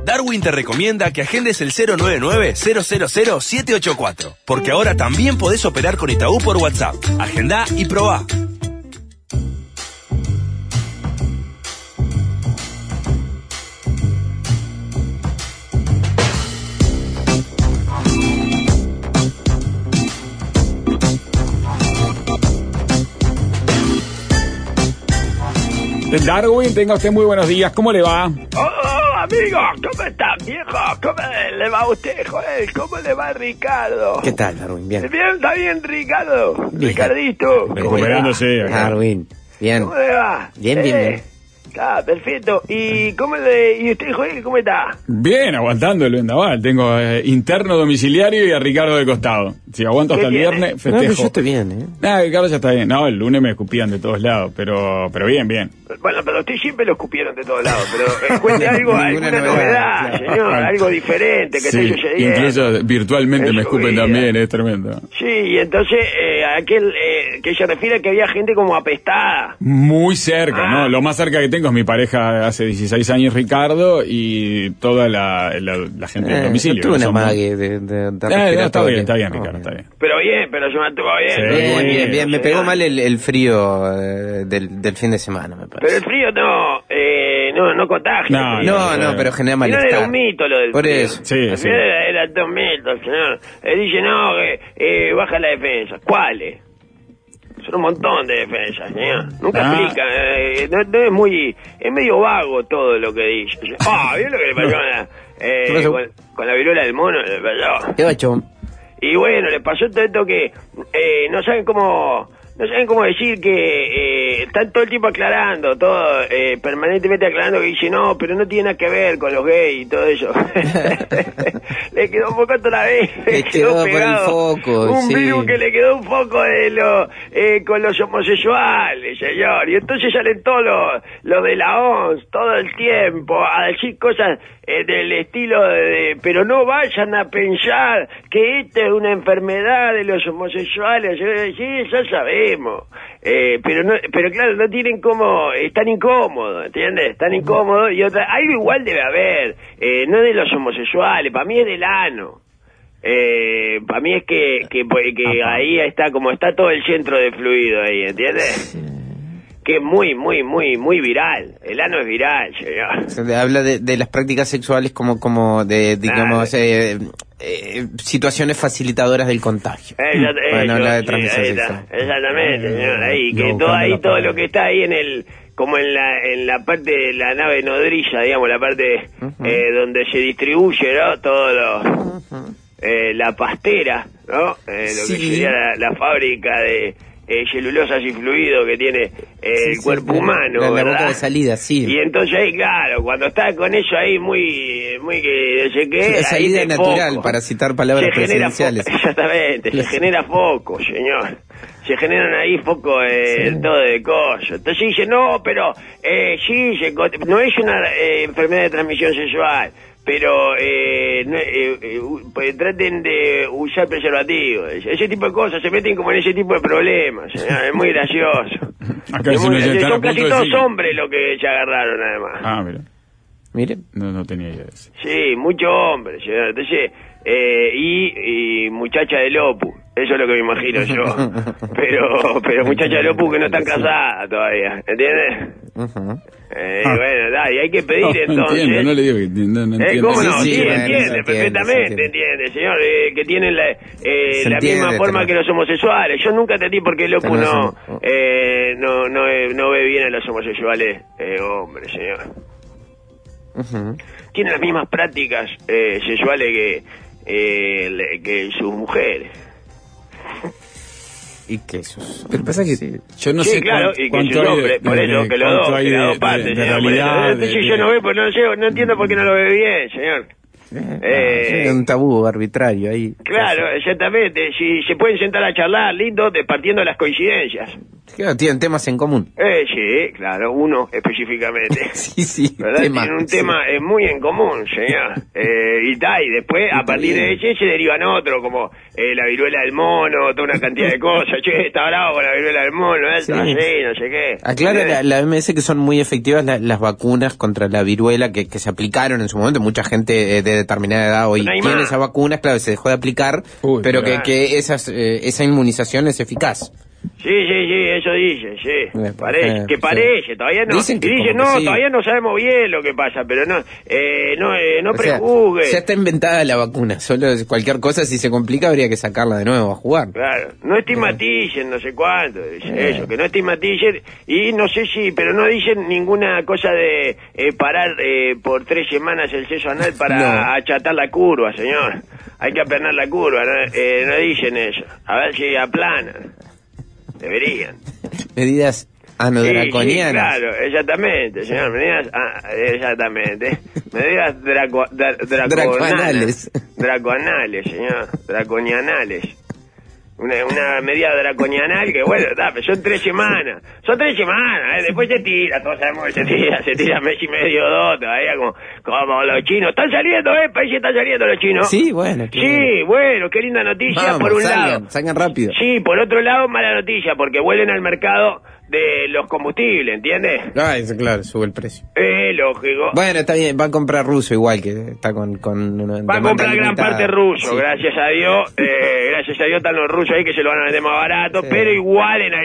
Darwin te recomienda que agendes el 099-000-784, porque ahora también podés operar con Itaú por WhatsApp. Agendá y probá. Darwin, tenga usted muy buenos días. ¿Cómo le va? Amigo, ¿cómo está, viejo? ¿Cómo le va a usted, Joel? ¿Cómo le va Ricardo? ¿Qué tal, Darwin? Bien. Bien, está bien, Ricardo. Bien. Ricardito. Recuperándose acá. Darwin, bien. ¿Cómo le va? Bien, bien. Está perfecto. ¿Y usted, Joel, cómo está? Bien, aguantando el vendaval. Tengo interno domiciliario y a Ricardo de costado. Si aguanto hasta el viernes, No, festejo. pero yo estoy bien, ¿eh? Ricardo ya está bien. No, el lunes me escupían de todos lados, pero bien, bien. Bueno, pero usted siempre lo escupieron de todos lados, pero cuente algo, Ninguna alguna novedad, novedad, señor, algo diferente que esté Sí, sucediendo. incluso virtualmente En me su escupen vida. también, es tremendo. Sí, y entonces, que se refiere a que había gente como apestada. Muy cerca, Ah. ¿no? Lo más cerca que tengo es mi pareja hace 16 años, Ricardo, y toda la gente del domicilio. Tuve que una somos- mague de no, está respiratorio. bien, Ricardo, está bien. Pero se mantuvo bien. Sí. Bien. Me pegó señor. mal el frío del fin de semana, me Pero parece. el frío no contagia. No, el frío. No, pero genera Si no era malestar. un mito lo del Por frío. eso. Sí, El sí. frío era todo un mito, señor. Dice, no, que baja la defensa. ¿Cuáles? Son un montón de defensas, señor. Nunca explica. No es medio vago todo lo que dice. ¿Vio lo que le pasó ¿Qué pasó? con la viruela del mono? Le pasó. ¿Qué bacho? Y bueno, le pasó todo esto que no saben cómo decir que están todo el tiempo aclarando, permanentemente aclarando, que dice no, pero no tiene nada que ver con los gays y todo eso. Le quedó un poco toda la vez, Le quedó por el foco, un sí. virus que le quedó un poco con los homosexuales, señor. Y entonces salen todos los de la OMS todo el tiempo a decir cosas del estilo pero no vayan a pensar que esta es una enfermedad de los homosexuales. Sí, ya sabemos, pero claro, no tienen cómo, están incómodos, ¿entiendes? Están incómodos. Y algo igual debe haber, no es de los homosexuales, para mí es del ano. Para mí es que ahí está, como está todo el centro de fluido ahí, ¿entiendes? Que es muy viral. El ano es viral, señor. Se habla de las prácticas sexuales como de, digamos, situaciones facilitadoras del contagio. Bueno, habla de transmisión sexual. Exactamente, señor. Ahí, que No, todo cambia ahí, la todo palabra. lo que está ahí como en la parte de la nave nodrilla, digamos, la parte donde se distribuye, ¿no? Todo la pastera, ¿no? Lo que Sí. sería la fábrica de celulosas y fluido que tiene el cuerpo humano, la ¿verdad? boca de salida, sí. Y entonces ahí, claro, cuando está con eso ahí muy que no sé qué, La ahí salida te natural, foco. para citar palabras Se genera presidenciales. exactamente, se genera foco, señor. Se generan ahí focos todo de cosas. Entonces dice, no, pero sí, no es una enfermedad de transmisión sexual, pero pues traten de usar preservativos. Ese tipo de cosas, se meten como en ese tipo de problemas, señor. Es muy gracioso. Acá Es si muy no ya gracioso. están a Son casi punto de todos decir- hombres los que se agarraron, además. Ah, mira. Mire. No tenía idea de eso. Sí, muchos hombres, señor. Entonces, y muchacha de Lopu, eso es lo que me imagino yo. Pero muchacha de Lopu que no están casadas todavía, ¿entiendes? Bueno, y hay que pedir No entonces. entiendo, no le digo que no entiendo. ¿Cómo no? Sí, Sí, sí, bueno, entiende, se entiende, perfectamente, se entiende. entiende, señor, que tienen la entiende, misma forma pero- que los homosexuales. Yo nunca entendí por qué Lopu Tenés no razón. no ve bien a los homosexuales hombres, señor. Tienen las mismas prácticas sexuales que sus mujeres. Y que esos. Pero pasa que yo no Sí, sé claro, y que cuánto sus hay hombres, por eso que los cuánto dos, hay que las dos de partes, señor, por eso. realidad. Entonces yo no veo, pues no entiendo por qué no lo ve bien, señor. Es un tabú arbitrario ahí. Claro, exactamente. Si se pueden sentar a charlar, lindo, partiendo de las coincidencias. Claro, tienen temas en común. Sí, claro, uno específicamente. Sí, ¿verdad? Tienen un tema muy en común, señor. Y después, a partir de ese, se derivan otros, como la viruela del mono, toda una cantidad de cosas. Che, está bravo con la viruela del mono, sí, no sé qué. Aclara la OMS que son muy efectivas las vacunas contra la viruela que se aplicaron en su momento. Mucha gente de determinada edad hoy tiene esas vacunas, claro, se dejó de aplicar, pero que esa inmunización es eficaz. Sí, eso dice, sí. Parece, todavía no. Dicen todavía no sabemos bien lo que pasa, pero no prejuzgue. Ya está inventada la vacuna, solo cualquier cosa, si se complica, habría que sacarla de nuevo a jugar. Claro, no estigmaticen, no sé cuánto, eso, que no estigmaticen, y no sé pero no dicen ninguna cosa de parar por 3 semanas el sexo anal para achatar la curva, señor. Hay que aplanar la curva, no dicen eso. A ver si aplanan. Deberían. Medidas anodraconianas. Sí, claro, exactamente, señor. Medidas draconales. Draconales, señor. Draconianales. Una medida draconianal que, bueno, son 3 semanas. Son 3 semanas, después se tira, todos sabemos que se tira mes y medio, 2, todavía como los chinos. Están saliendo, países están saliendo los chinos. Sí, bueno. Sí, bueno, qué linda noticia. Por un lado. Salgan rápido. Sí, por otro lado, mala noticia, porque vuelven al mercado de los combustibles, ¿entiendes? Eso, claro, sube el precio. Lógico. Bueno, está bien, va a comprar ruso igual, que está con va a comprar gran parte ruso, sí. Gracias a Dios. Gracias a Dios están los rusos ahí que se lo van a vender más barato, sí. Pero igual en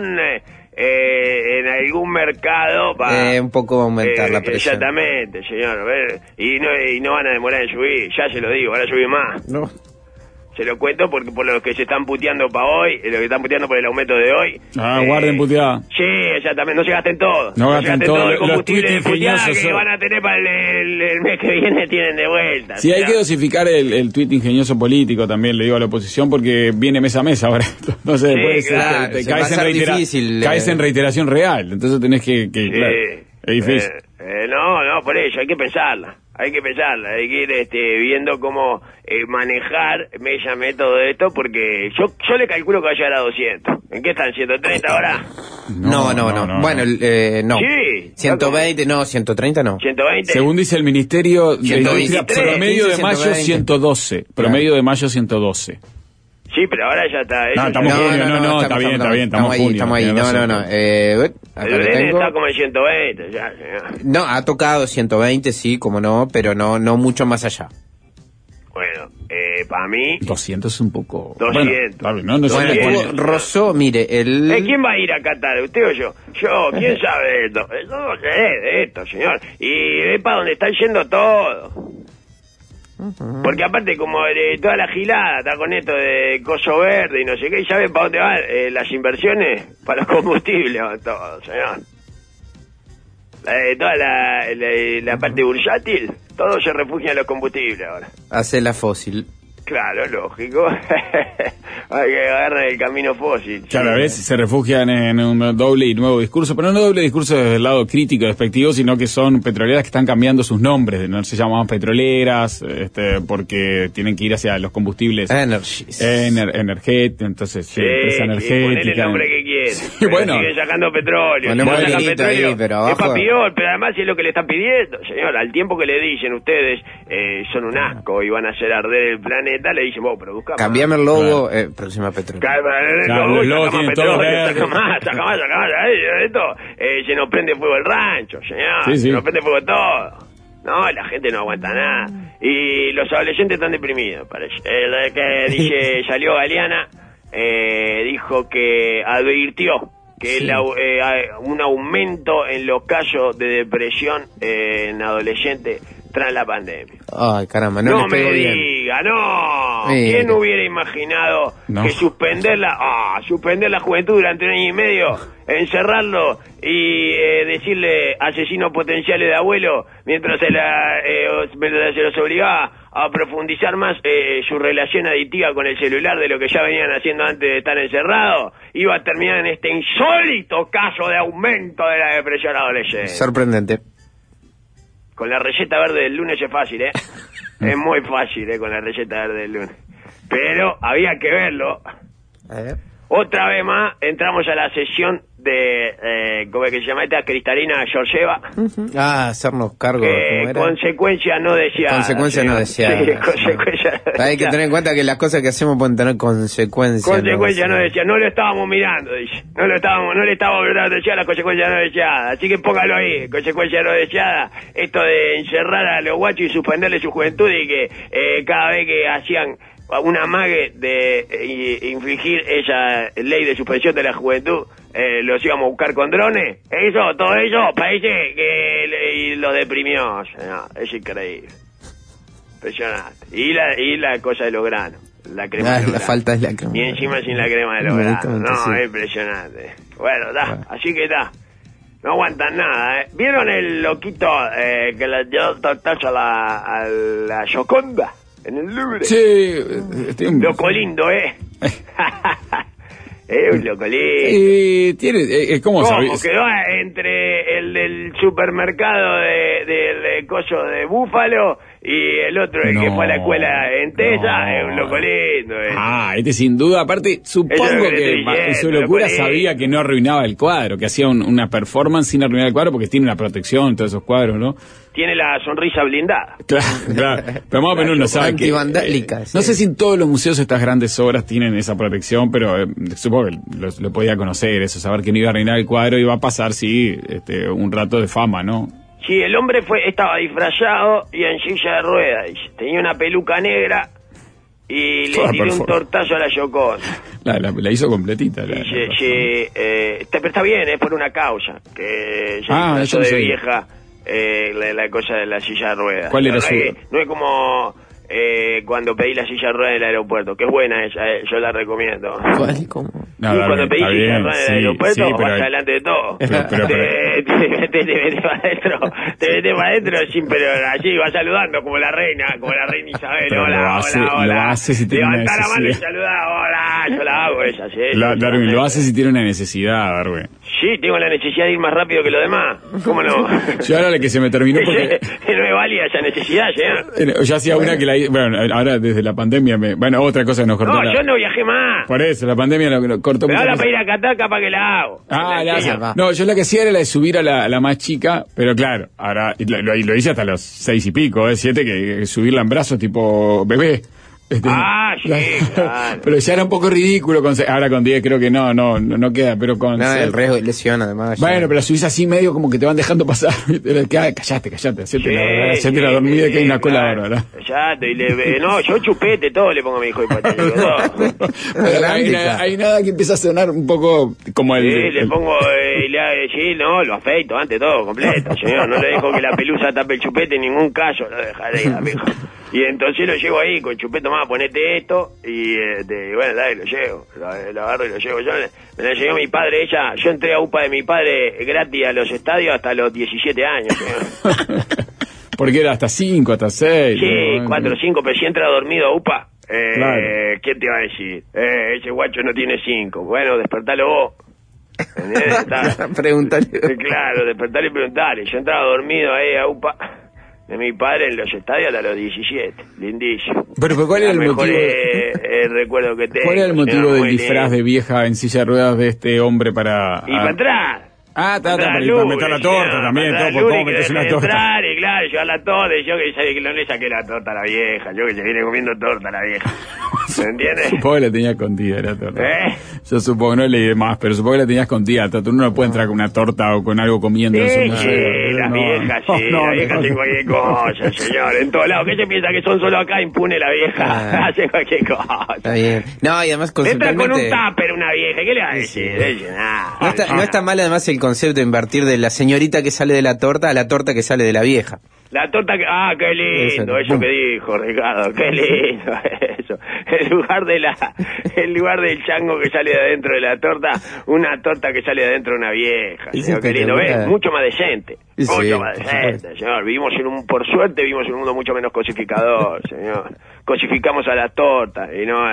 algún mercado va un poco aumentar la presión. Exactamente, señor. Y no van a demorar en subir, ya se lo digo, van a subir más. No. Se lo cuento porque por los que se están puteando para hoy, los que están puteando por el aumento de hoy. Guarden puteada. Sí, exactamente, no se gasten todo. No gasten todo el combustible los de puteada que van a tener para el mes que viene, tienen de vuelta. Sí, hay que dosificar el tuit ingenioso político también, le digo a la oposición, porque viene mes a mes ahora. No sé, después claro, caes en reiteración real, entonces tenés que claro, es difícil. No, por eso, hay que pensarla. Hay que ir viendo cómo manejar todo esto, porque yo le calculo que va a llegar a 200. ¿En qué están? ¿130 ahora? No. Bueno, no. Sí. 120, no, 130 no. 120. Según dice el Ministerio de Industria, promedio de mayo 112. Promedio de mayo 112. Sí, pero ahora ya está. Estamos está bien, estamos ahí. No. El DN está como en 120, ya. No, ha tocado 120, sí, como no, pero no mucho más allá. Bueno, para mí... 200 es un poco... 200. Bueno, rozó, mire, ¿quién va a ir a Qatar? ¿Usted o yo? ¿Quién sabe de esto? Yo no sé de esto, señor. Y ve para dónde está yendo todo. Porque aparte, como toda la gilada está con esto de coso verde y no sé qué, ¿y saben para dónde van las inversiones? Para los combustibles, todo, señor. Toda la parte bursátil, todo se refugia en los combustibles ahora. Hace la fósil. Claro, lógico. Hay que agarrar el camino fósil. Cada vez se refugian en un doble y nuevo discurso, pero no doble discurso desde el lado crítico, despectivo, sino que son petroleras que están cambiando sus nombres. No se llaman petroleras, porque tienen que ir hacia los combustibles. Energéticos, entonces, empresa energética. Ponele el nombre que quieran. Sí, bueno. Siguen sacando petróleo. Sacan petróleo ahí, pero abajo... Es papiol, pero además es lo que le están pidiendo, señor. Al tiempo que le dicen ustedes son un asco y van a hacer arder el planeta, le dicen, pero busca más. Cambiame el logo, próxima petróleo. Los logos tienen todo verde. Saca más. Esto se nos prende fuego el rancho, señor. Sí. Se nos prende fuego todo. No, la gente no aguanta nada. Y los adolescentes están deprimidos, parece. El que dice, salió Galeana, dijo que advirtió que un aumento en los casos de depresión en adolescentes tras la pandemia. Ay, caramba, no me diga, no. ¿Quién hubiera imaginado que suspender la juventud durante 1 año y medio, encerrarlo y decirle asesinos potenciales de abuelo mientras se los obligaba a profundizar más su relación adictiva con el celular de lo que ya venían haciendo antes de estar encerrados, iba a terminar en este insólito caso de aumento de la depresión adolescente? Sorprendente. Con la receta verde del lunes es fácil, es muy fácil, con la receta verde del lunes. Pero había que verlo. Otra vez más entramos a la sesión de, ¿cómo es que se llama esta? Cristalina Georgieva. Hacernos cargo. Consecuencia no deseada. Consecuencia no deseada. Sí, consecuencia no deseada. Hay que tener en cuenta que las cosas que hacemos pueden tener consecuencias. Consecuencia no deseada. No lo estábamos mirando, dice. No le estábamos prestando atención a las consecuencias no deseadas. Así que póngalo ahí. Consecuencia no deseada. Esto de encerrar a los guachos y suspenderle su juventud y que cada vez que hacían una amague de infligir esa ley de suspensión de la juventud, los íbamos a buscar con drones. Todo eso parece que lo deprimió. Es increíble. Impresionante. Y la cosa de los granos. La crema de los granos. Falta es la crema. Y encima sin la crema de los granos. Es impresionante. Bueno, así que no aguantan nada, ¿Vieron el loquito que le dio tortazo a la Gioconda? En el Louvre. Sí. Loco lindo, Es un loco lindo. Tiene, ¿cómo sabes? Quedó entre el del supermercado del coso de Búfalo y el otro que fue a la escuela en Tesa. Es un loco lindo. Este sin duda. Aparte, supongo que en su locura sabía que no arruinaba el cuadro, que hacía una performance sin arruinar el cuadro, porque tiene una protección, todos esos cuadros, ¿no? Tiene la sonrisa blindada. Claro. Pero más o menos uno sabe que... No sé si en todos los museos estas grandes obras tienen esa protección, pero supongo que lo podía conocer, eso, saber que no iba a arruinar el cuadro, iba a pasar, sí, un rato de fama, ¿no? Sí, el hombre estaba disfrazado y en silla de ruedas. Tenía una peluca negra y le tiró un tortazo a la Gioconda. La hizo completita. Pero está bien, es por una causa. Que eso de vieja... la cosa de la silla de ruedas. ¿Cuál era no es como cuando pedí la silla de ruedas en el aeropuerto, que es buena esa, yo la recomiendo. ¿Cuál? ¿Cómo? Cuando pedí silla de ruedas en el aeropuerto, vas adelante de todo. Te metes para adentro, pero así vas saludando como la reina Isabel. Pero hola. Lo hace si tiene Levantá una la mano y necesidad. saludá, hola, yo la hago esa, sí. Darwin, lo hace si tiene una necesidad, Darwin. Sí, tengo la necesidad de ir más rápido que los demás. ¿Cómo no? Yo ahora la que se me terminó porque... no es válida esa necesidad, ¿sí? Yo hacía una que bueno, ahora desde la pandemia otra cosa que nos cortó. No, yo no viajé más. Por eso, la pandemia lo cortó mucho. Pero ahora para ir a Qatar capaz que la hago. No, yo la que hacía era la de subir a la más chica, pero claro, ahora lo hice hasta los 6 y pico, 7, que subirla en brazos tipo bebé. Sí, claro. Pero ya era un poco ridículo. Ahora con 10 creo que no queda, pero con... No, el riesgo de lesión además. Bueno, pero la subís así medio como que te van dejando pasar. Callate, hacete la dormida que hay una cola bárbara. Callate, yo chupete, todo le pongo a mi hijo hay nada que empieza a sonar un poco como el... Sí, le pongo, lo afeito antes todo, completo, señor. No le dejo que la pelusa tape el chupete en ningún caso, lo dejaré, amigo. Y entonces lo llevo ahí con chupete, más ponete esto, y bueno, dale, lo llevo, lo agarro y lo llevo. Me la llevó mi padre, yo entré a UPA de mi padre gratis a los estadios hasta los 17 años. Porque era hasta 5, hasta 6. Sí, 4 o 5, pero si entra dormido a UPA, claro. ¿Quién te va a decir? Ese guacho no tiene 5. Bueno, despertalo vos. Pregúntale. Claro, despertale y preguntale. Yo entraba dormido ahí a UPA de mi padre en los estadios hasta los 17. Lindísimo. Pero ¿cuál era el motivo? Recuerdo que tengo. ¿Cuál era el motivo del disfraz de vieja en silla de ruedas de este hombre para... Y para atrás. Para meter la torta también, ¿cómo metes una torta? Entrar, y claro, llevar la torta, y yo que no le saqué la torta a la vieja, yo que se viene comiendo torta a la vieja. ¿Se entiende? Supongo que la tenía escondida la torta. Yo supongo, no leí más, pero supongo que la tenía escondida. Uno no puede entrar con una torta o con algo comiendo en su museo. Las viejas, las viejas hacen cualquier cosa, señor, en todos lados. ¿Qué se piensa que son solo acá impune la vieja? Hacen cualquier cosa. Está bien. No, y además entra con un tupper una vieja, ¿qué le va a decir? No está mal además el concepto de invertir de la señorita que sale de la torta a la torta que sale de la vieja. La torta que... qué lindo, eso que dijo Ricardo, qué lindo eso. En lugar del chango que sale de adentro de la torta, una torta que sale de adentro de una vieja. Señor, qué lindo, ¿ves? Mucho más decente. Mucho más decente, señor. Por suerte vivimos en un mundo mucho menos cosificador, señor. Cosificamos a la torta y no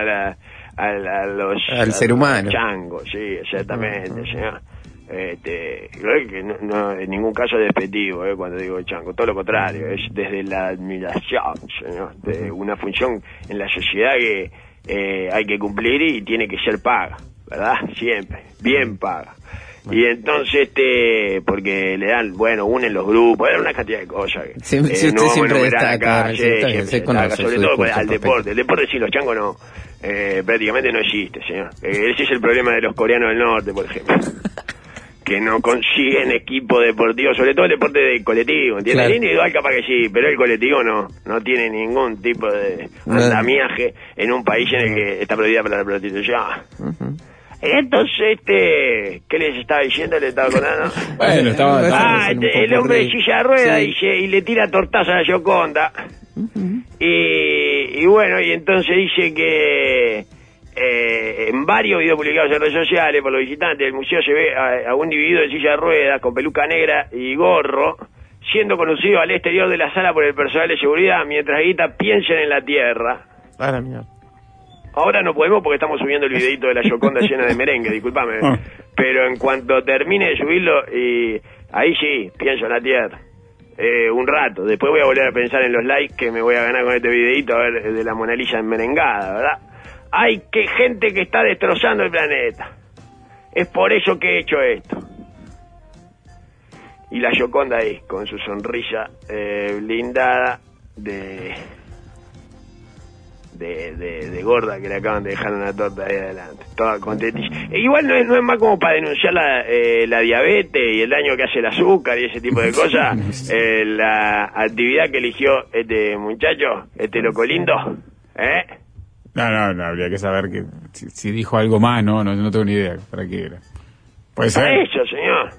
al ser humano. Chango, sí, exactamente, señor. Que no en ningún caso es despectivo cuando digo chango, todo lo contrario, es desde la admiración, señor, de una función en la sociedad que hay que cumplir y tiene que ser paga. ¿verdad? Siempre, bien paga. Y entonces, porque le dan, bueno, unen los grupos, era una cantidad de cosas. Siempre destaca, sobre todo al deporte. El deporte sí, los changos no, prácticamente no existe, señor. Ese es el problema de los coreanos del norte, por ejemplo. Que no consiguen equipo deportivo, sobre todo el deporte de colectivo, ¿entiendes? Claro. El individual capaz que sí, pero el colectivo no tiene ningún tipo de andamiaje en un país en el que está prohibida para la prostitución. Uh-huh. Entonces, ¿qué les estaba diciendo? ¿Le estaba contando? Bueno, el hombre de silla de ruedas y le tira tortazo a la Gioconda. Uh-huh. Y bueno, y entonces dice que en varios videos publicados en redes sociales por los visitantes del museo se ve a un individuo de silla de ruedas con peluca negra y gorro siendo conducido al exterior de la sala por el personal de seguridad mientras grita "piensen en la tierra". Ahora no podemos porque estamos subiendo el videito de la Gioconda llena de merengue, discúlpame, pero en cuanto termine de subirlo, y ahí sí, pienso en la tierra. Un rato, después voy a volver a pensar en los likes que me voy a ganar con este videito, a ver, de la Mona Lisa enmerengada, ¿verdad? Hay gente que está destrozando el planeta. Es por eso que he hecho esto. Y la Gioconda ahí, con su sonrisa blindada de gorda que le acaban de dejar una torta ahí adelante, toda contentísima. Igual no es más como para denunciar la diabetes y el daño que hace el azúcar y ese tipo de cosas. La actividad que eligió este muchacho, este loco lindo, No, habría que saber que si dijo algo más, no tengo ni idea para qué era. Puede ser. Eso, señor.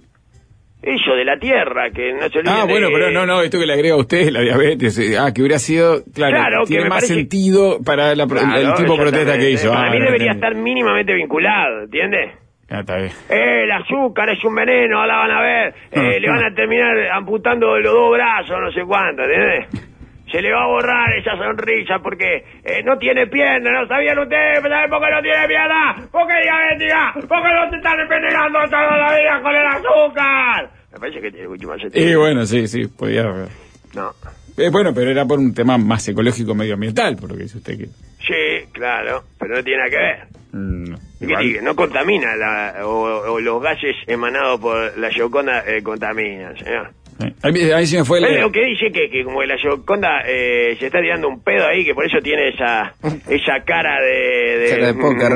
Eso de la tierra, que no se olvide. Bueno, pero no, esto que le agrega a usted, la diabetes, que hubiera sido, claro tiene más sentido para el tipo de protesta que hizo. Para mí debería estar mínimamente vinculado, ¿entiendes? Está bien. El azúcar es un veneno, ahora van a ver, le van a terminar amputando los 2 brazos, no sé cuánto, ¿entiendes? Se le va a borrar esa sonrisa porque no tiene pierna, ¿no sabían ustedes? ¿Saben por qué no tiene pierna? ¿Por qué diabética? ¿Por qué no se están envenenando toda la vida con el azúcar? Me parece que tiene mucho más sentido. Y bueno, sí, podía haber. No. Bueno, pero era por un tema más ecológico, medioambiental, por lo que dice usted que... Sí, claro, pero no tiene nada que ver. No. ¿Qué no contamina o los gases emanados por la Gioconda contaminan, señor? Ahí se me fue lo que dice que como que la Gioconda se está tirando un pedo ahí, que por eso tiene esa cara de póker.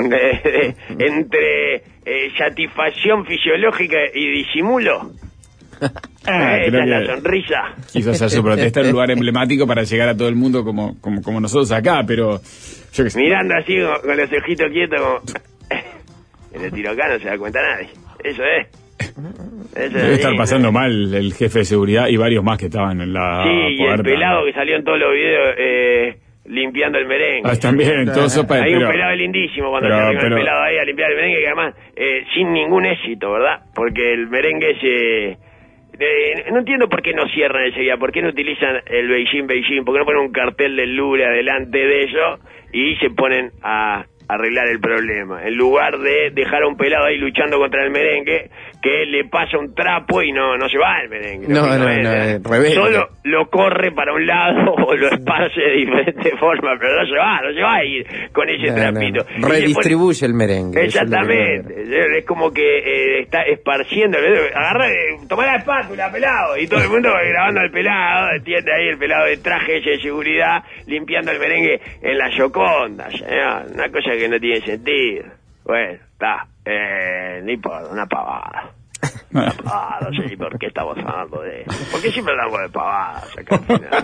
entre satisfacción fisiológica y disimulo. Esa es la sonrisa. Quiso hacer su protesta en un lugar emblemático para llegar a todo el mundo como nosotros acá, pero yo qué sé. Mirando así con los ojitos quietos como... En el tiro acá no se da cuenta nadie. Eso es. Debe estar pasando mal el jefe de seguridad y varios más que estaban en la puerta. Y el pelado que salió en todos los videos limpiando el merengue. También, todo sopa de Hay un pelado lindísimo cuando se arriba el pelado ahí a limpiar el merengue, que además sin ningún éxito, ¿verdad? Porque el merengue no entiendo por qué no cierran enseguida, por qué no utilizan el Beijing, por qué no ponen un cartel del Louvre adelante de ellos y se ponen a arreglar el problema, en lugar de dejar a un pelado ahí luchando contra el merengue, que le pasa un trapo y no se va el merengue. No, solo lo corre para un lado o lo esparce de diferentes formas, pero no se va a ir con ese trapito. Redistribuye el merengue. Exactamente, es como que está esparciendo, toma la espátula, pelado, y todo el mundo grabando al pelado, entiende ahí el pelado de traje ese de seguridad, limpiando el merengue en la Gioconda, señor. Una cosa que no tiene sentido. Bueno, está, no importa, una pavada. Una pavada, no sé por qué estamos hablando de... ¿Por qué siempre hablamos de pavadas acá?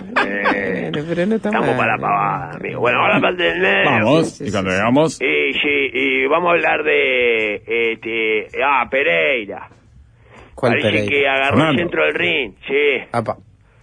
Pero no estamos para la pavada, amigo. Bueno, ahora parte del medio. Vamos, y cuando llegamos... Y vamos a hablar de... Pereira. ¿Cuál Parece Pereira? que agarró el centro del ring, sí. Apa.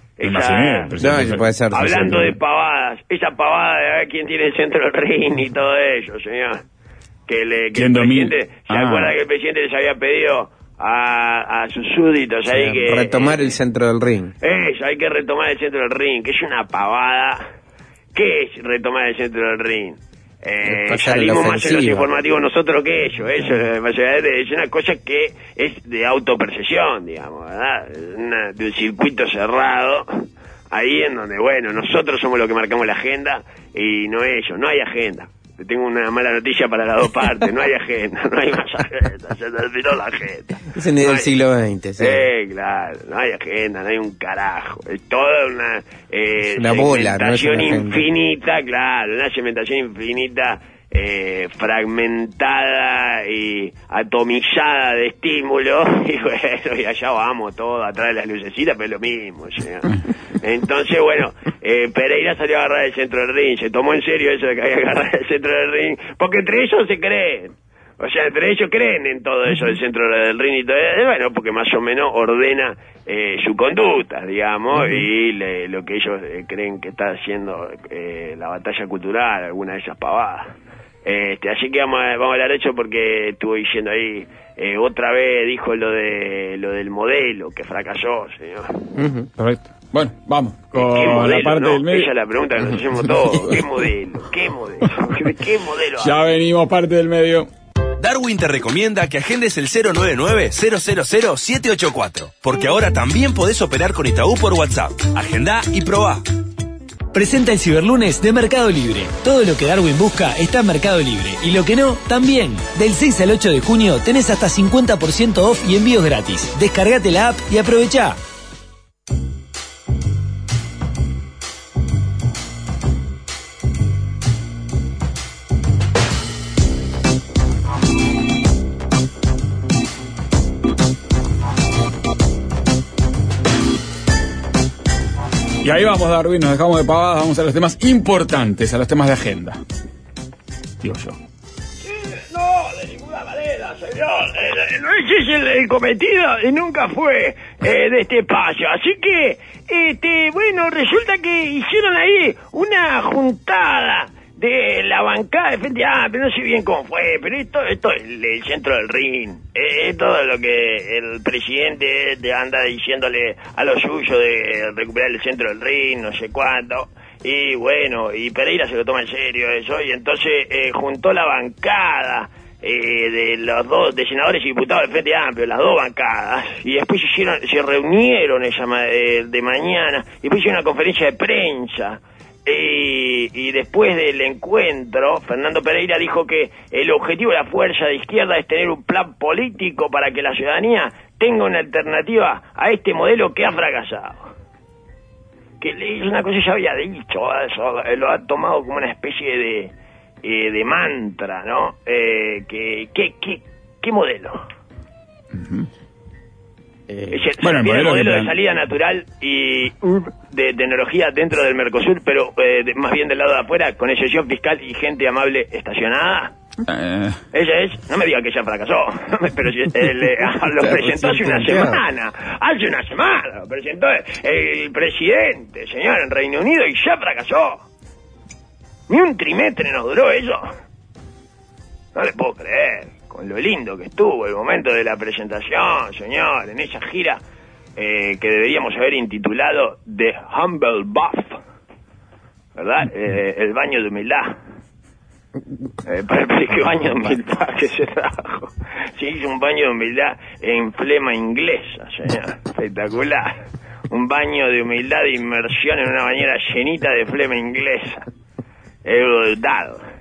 Puede ser. Hablando de pavadas, esa pavada de a ver quién tiene el centro del ring y todo eso, señor. Que el presidente, ¿se acuerda que el presidente les había pedido a sus súbditos ahí que... retomar el centro del ring. Eso, hay que retomar el centro del ring, que es una pavada. ¿Qué es retomar el centro del ring? Salimos más en los informativos nosotros que ellos. Eso es una cosa que es de autopercepción, digamos, ¿verdad? De un circuito cerrado, ahí en donde, bueno, nosotros somos los que marcamos la agenda y no ellos. No hay agenda. tengo una mala noticia para las dos partes, no hay agenda, no hay más agenda, se terminó la agenda. Es en el siglo XX, sí. Claro, no hay agenda, no hay un carajo, es toda una bola, no es una infinita, claro, una segmentación infinita, fragmentada y atomizada de estímulos, y bueno, y allá vamos todos atrás de las lucecitas, pero es lo mismo, señor. Entonces, bueno, Pereira salió a agarrar el centro del ring, se tomó en serio eso de que había que agarrar el centro del ring, porque entre ellos se creen, o sea, entre ellos creen en todo eso del centro del ring y todo, bueno, porque más o menos ordena su conducta, digamos, y lo que ellos creen que está haciendo la batalla cultural, alguna de esas pavadas. Así que vamos a hablar de eso porque estuvo diciendo ahí, otra vez dijo lo del modelo que fracasó, señor. Correcto. Bueno, vamos con modelo, la parte del medio. Esa es la pregunta que nos hacemos todos. ¿Qué modelo? ¿Qué modelo? Ya venimos, parte del medio. Darwin te recomienda que agendes el 099-000-784, porque ahora también podés operar con Itaú por WhatsApp. Agendá y probá. Presenta el Ciberlunes de Mercado Libre. Todo lo que Darwin busca está en Mercado Libre. Y lo que no, también. Del 6 al 8 de junio tenés hasta 50% off y envíos gratis. Descargate la app y aprovechá. Y ahí vamos, Darwin, nos dejamos de pavadas, vamos a los temas importantes, a los temas de agenda. Digo yo. No, de ninguna manera, señor. No ese es el cometido y nunca fue de este espacio. Así que, bueno, resulta que hicieron ahí una juntada de la bancada de Frente Amplio, no sé bien cómo fue, pero esto es el centro del ring, es todo lo que el presidente anda diciéndole a los suyos de recuperar el centro del ring, no sé cuánto, y bueno, y Pereira se lo toma en serio eso, y entonces juntó la bancada de los dos, de senadores y diputados del Frente Amplio, las dos bancadas, y después se reunieron de mañana, y después hicieron una conferencia de prensa. Y después del encuentro, Fernando Pereira dijo que el objetivo de la fuerza de izquierda es tener un plan político para que la ciudadanía tenga una alternativa a este modelo que ha fracasado. Que es una cosa que ya había dicho, eso, lo ha tomado como una especie de mantra, ¿no? ¿Qué modelo? Uh-huh. El modelo de salida natural y de tecnología dentro del Mercosur, pero más bien del lado de afuera, con excepción fiscal y gente amable estacionada. Ella es, no me diga que ya fracasó, pero lo presentó hace una semana, lo presentó el presidente, señor, en Reino Unido, y ya fracasó. Ni un trimestre nos duró eso. No le puedo creer. Con lo lindo que estuvo el momento de la presentación, señor, en esa gira que deberíamos haber intitulado The Humble Bath, ¿verdad? El baño de humildad. ¿Qué baño de humildad que se trajo? Se hizo un baño de humildad en flema inglesa, señor. Espectacular. Un baño de humildad de inmersión en una bañera llenita de flema inglesa. Eurodado.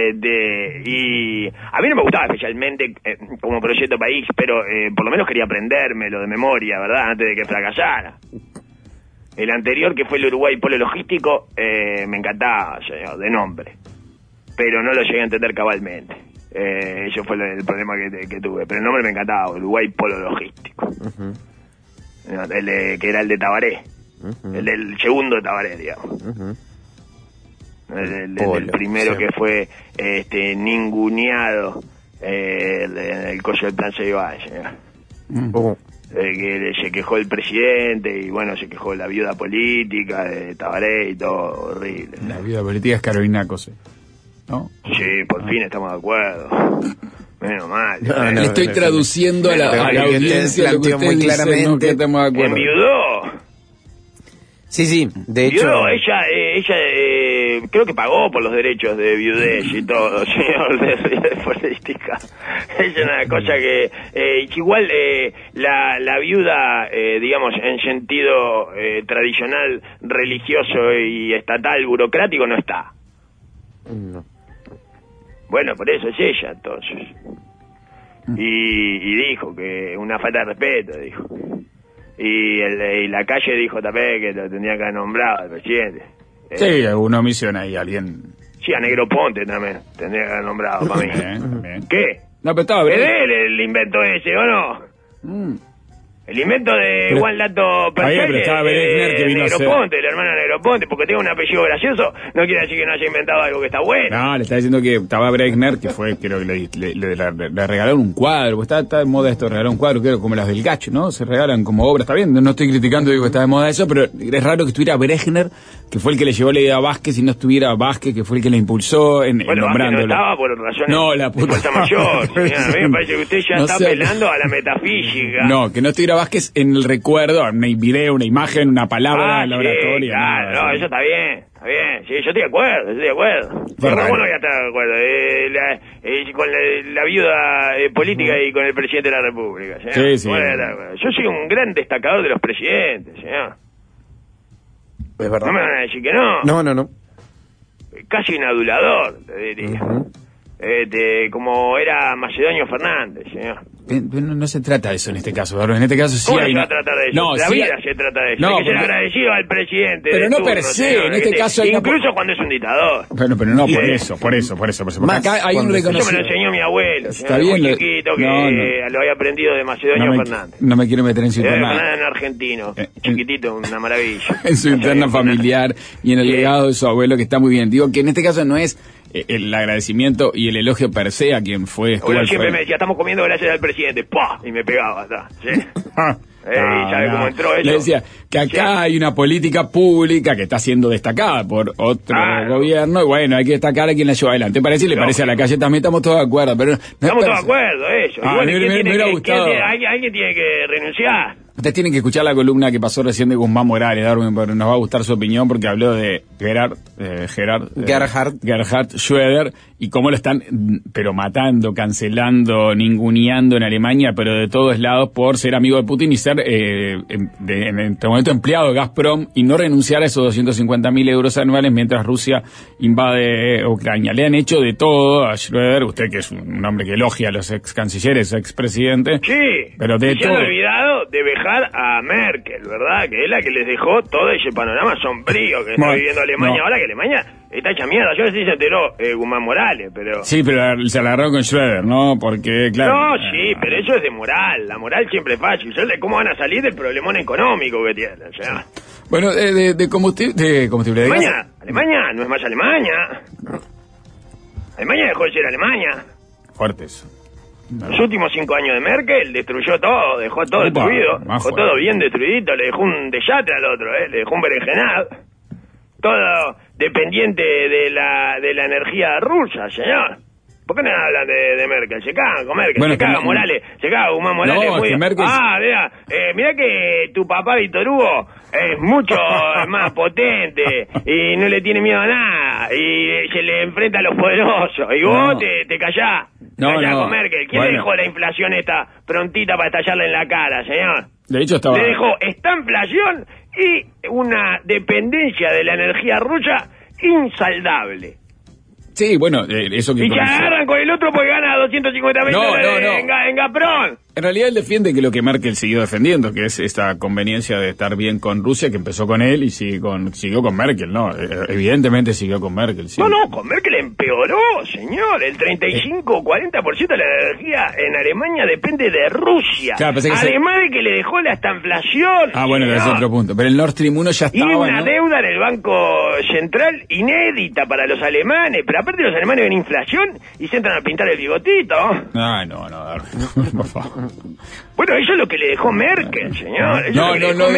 Y a mí no me gustaba especialmente como proyecto país, pero por lo menos quería aprendérmelo de memoria, ¿verdad? Antes de que fracasara. El anterior, que fue el Uruguay Polo Logístico, me encantaba, señor, de nombre, pero no lo llegué a entender cabalmente. Eso fue el problema que tuve, pero el nombre me encantaba, Uruguay Polo Logístico. Uh-huh. Que era el de Tabaré. Uh-huh. El del segundo de Tabaré, digamos. Uh-huh. El primero, sí, que fue ninguneado el coche del plan Ceibal, señor. Que se quejó el presidente y bueno, se quejó la viuda política de Tabaré y todo, horrible. La viuda política es Carolina Cose, ¿no? Sí, por fin estamos de acuerdo. Menos mal. Le estoy traduciendo a la audiencia lo que usted muy claramente, no, que estamos de acuerdo. Enviudó. Sí, de hecho... Ella creo que pagó por los derechos de viudez y todo, señor, de política. Es una cosa que... igual la viuda, digamos, en sentido tradicional, religioso y estatal, burocrático, no está. Bueno, por eso es ella, entonces. Y dijo que una falta de respeto, dijo. Y la calle dijo también que lo tendría que haber nombrado al presidente. Sí, una omisión ahí, alguien... Sí, a Negroponte también tendría que haber nombrado para mí. Bien. ¿Qué? No, pero estaba ¿Es de él el invento ese, o no? El invento de Juan Lato pero estaba Berechner que vino Negroponte, el hermano Negroponte, porque tiene un apellido gracioso, no quiere decir que no haya inventado algo que está bueno. No, le está diciendo que estaba Berechner, que fue, creo que le regalaron un cuadro, porque está de moda esto, regalar un cuadro, creo, como las del Gacho, ¿no? Se regalan como obras, está bien, no estoy criticando, digo que está de moda eso, pero es raro que estuviera Berechner, que fue el que le llevó la idea a Vázquez, y no estuviera Vázquez, que fue el que la impulsó en nombrándolo. No estaba por razones la puta de fuerza mayor, señora. A mí me parece que usted ya está apelando a la metafísica. No, que no estuviera Vázquez en el recuerdo, un video, una imagen, una palabra en la oratoria. Claro, no, eso está bien, sí, yo estoy de acuerdo. Pero ¿cómo no voy a estar de acuerdo? Con la viuda política y con el presidente de la República, señor. Sí. Yo soy un gran destacador de los presidentes, señor. Es verdad. No me van a decir que no. No. Casi un adulador, te diría. Como era Macedonio Fernández, señor. No se trata de eso en este caso, ¿verdad? En este caso sí ¿Cómo hay... se va a tratar de eso? La vida se trata de eso. No, hay que ser agradecido al presidente. Pero no per se, en este caso... Incluso cuando es un dictador. Pero no, por eso. Porque acá hay un reconocimiento. Eso me lo enseñó mi abuelo. Está bien. Muy chiquito que lo había aprendido de Macedonio Fernández. No me quiero meter en su interna. En argentino. Chiquitito, una maravilla. En su interna familiar y en el legado de su abuelo, que está muy bien. Digo que en este caso no es el agradecimiento y el elogio per se a quien fue. Bueno, siempre me decía, estamos comiendo gracias al presidente. ¡Pah! Y me pegaba, ¿sí? ¿Y sabe cómo entró eso? Le decía que acá hay una política pública que está siendo destacada por otro gobierno, y bueno, hay que destacar a quien la lleva adelante. Parece, le parece a la calle también, estamos todos de acuerdo, pero... Estamos todos de acuerdo, eso. Alguien tiene que renunciar. Ustedes tienen que escuchar la columna que pasó recién de Guzmán Morales, Darwin, porque nos va a gustar su opinión, porque habló de Gerhard Schröder, y cómo lo están, pero matando, cancelando, ninguneando en Alemania, pero de todos lados, por ser amigo de Putin y ser en este momento empleado de Gazprom, y no renunciar a esos 250.000 euros anuales mientras Rusia invade Ucrania. Le han hecho de todo a Schröder, usted que es un hombre que elogia a los ex cancilleres, ex presidentes. Sí, pero de todo. Se han olvidado de dejar a Merkel, ¿verdad? Que es la que les dejó todo ese panorama sombrío que está viviendo Alemania ahora, que Alemania está hecha mierda. Yo no sé si se enteró Guzmán Morales, pero... Sí, pero se la agarró con Schröder, ¿no? Porque, claro... No, sí, pero eso es de moral. La moral siempre es fácil. ¿Cómo van a salir del problemón económico que tienen? O sea... Bueno, de combustible... Alemania no es más Alemania. Alemania dejó de ser Alemania. Fuerte eso. Los últimos 5 años de Merkel destruyó todo, dejó todo destruido, dejó todo bien destruidito, le dejó un desastre al otro, le dejó un berenjenal, todo dependiente de la energía rusa, señor. ¿Por qué no hablan de Merkel? Se cagan con Merkel, se caga Morales, se caga Guzmán Morales. No, que Merkel... mirá que tu papá Víctor Hugo es mucho más potente y no le tiene miedo a nada y se le enfrenta a los poderosos y vos te callás. Con Merkel. ¿Quién le dejó la inflación esta prontita para estallarle en la cara, señor? De hecho le dejó esta inflación y una dependencia de la energía rusa insaldable. Sí, bueno, eso que... Y que agarran con el otro porque gana 250.000 dólares en Gazprom. En realidad él defiende que lo que Merkel siguió defendiendo, que es esta conveniencia de estar bien con Rusia, que empezó con él y siguió con Merkel, ¿no? Evidentemente siguió con Merkel. Sí. No, con Merkel empeoró, señor. El 35-40% de la energía en Alemania depende de Rusia. Claro, además de que le dejó la estanflación. Bueno, ese es otro punto. Pero el Nord Stream 1 ya estaba, y una deuda en el Banco Central inédita para los alemanes. Pero aparte los alemanes ven inflación y se entran a pintar el bigotito. No, por favor. Bueno, eso es lo que le dejó Merkel, señor. Eso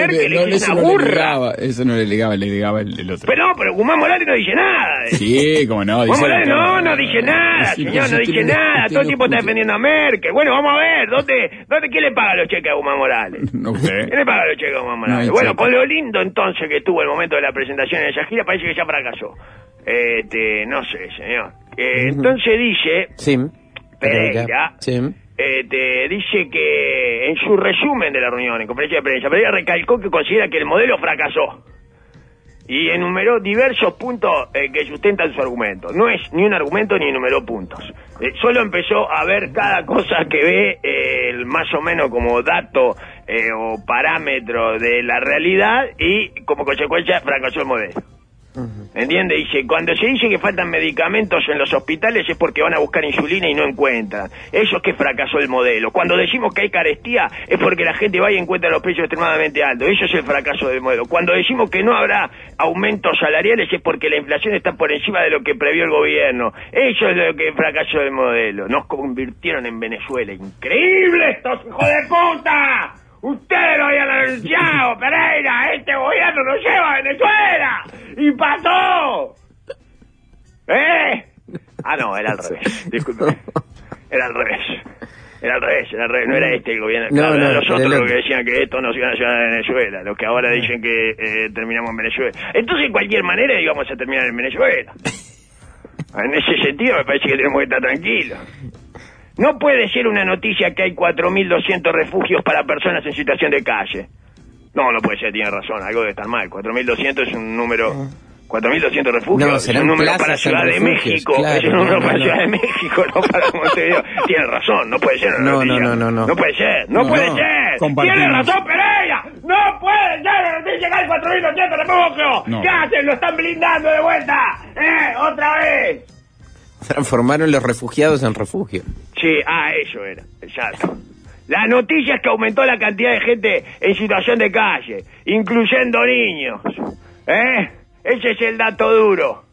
no le ligaba el otro. Pero Guzmán Morales no dice nada. Sí, como no. Guzmán Morales no dice nada, señor, no dice nada. Todo el tiempo está defendiendo a Merkel. Bueno, vamos a ver, ¿quién le paga los cheques a Guzmán Morales? ¿Usted? ¿Quién le paga los cheques a Guzmán Morales? Bueno, con lo lindo entonces que tuvo el momento de la presentación en esa gira, parece que ya fracasó. No sé, señor. Entonces dice... Pereira... dice que en su resumen de la reunión, en conferencia de prensa, Pereira recalcó que considera que el modelo fracasó y enumeró diversos puntos que sustentan su argumento. No es ni un argumento ni enumeró puntos. Solo empezó a ver cada cosa que ve más o menos como dato o parámetro de la realidad y como consecuencia fracasó el modelo. ¿Entiende? Dice, cuando se dice que faltan medicamentos en los hospitales es porque van a buscar insulina y no encuentran. Eso es que fracasó el modelo. Cuando decimos que hay carestía es porque la gente va y encuentra los precios extremadamente altos. Eso es el fracaso del modelo. Cuando decimos que no habrá aumentos salariales es porque la inflación está por encima de lo que previó el gobierno. Eso es lo que fracasó del modelo. Nos convirtieron en Venezuela. ¡Increíble estos hijos de puta! Ustedes lo habían anunciado, Pereira, este gobierno nos lleva a Venezuela. ¡Y pasó! Ah, no, era al revés. Disculpe. Era al revés. No era este el gobierno. Claro, no, los otros los que decían que esto nos iban a llevar a Venezuela. Los que ahora dicen que terminamos en Venezuela. Entonces, de cualquier manera, íbamos a terminar en Venezuela. En ese sentido, me parece que tenemos que estar tranquilos. No puede ser una noticia que hay 4.200 refugios para personas en situación de calle. No puede ser, tiene razón, algo debe estar mal. 4.200 es un número... 4.200 refugios es un número para Ciudad de México. Claro, es un número para Ciudad de México, no para Montevideo. Tiene razón, no puede ser una noticia. No puede ser, no puede ser. Tiene razón, Pereira. No puede ser una noticia que hay 4.200 refugios. ¿Qué hacen? Lo están blindando de vuelta. Otra vez. Transformaron los refugiados en refugio. Sí, eso era, exacto. La noticia es que aumentó la cantidad de gente en situación de calle, incluyendo niños. Ese es el dato duro.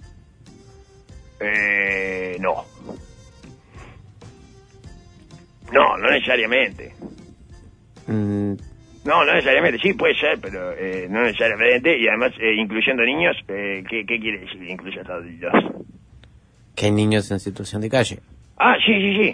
No. No necesariamente. No necesariamente. Sí, puede ser, pero no necesariamente. Y además, incluyendo niños, ¿qué quiere decir incluyendo adultos? Que hay niños en situación de calle. Sí.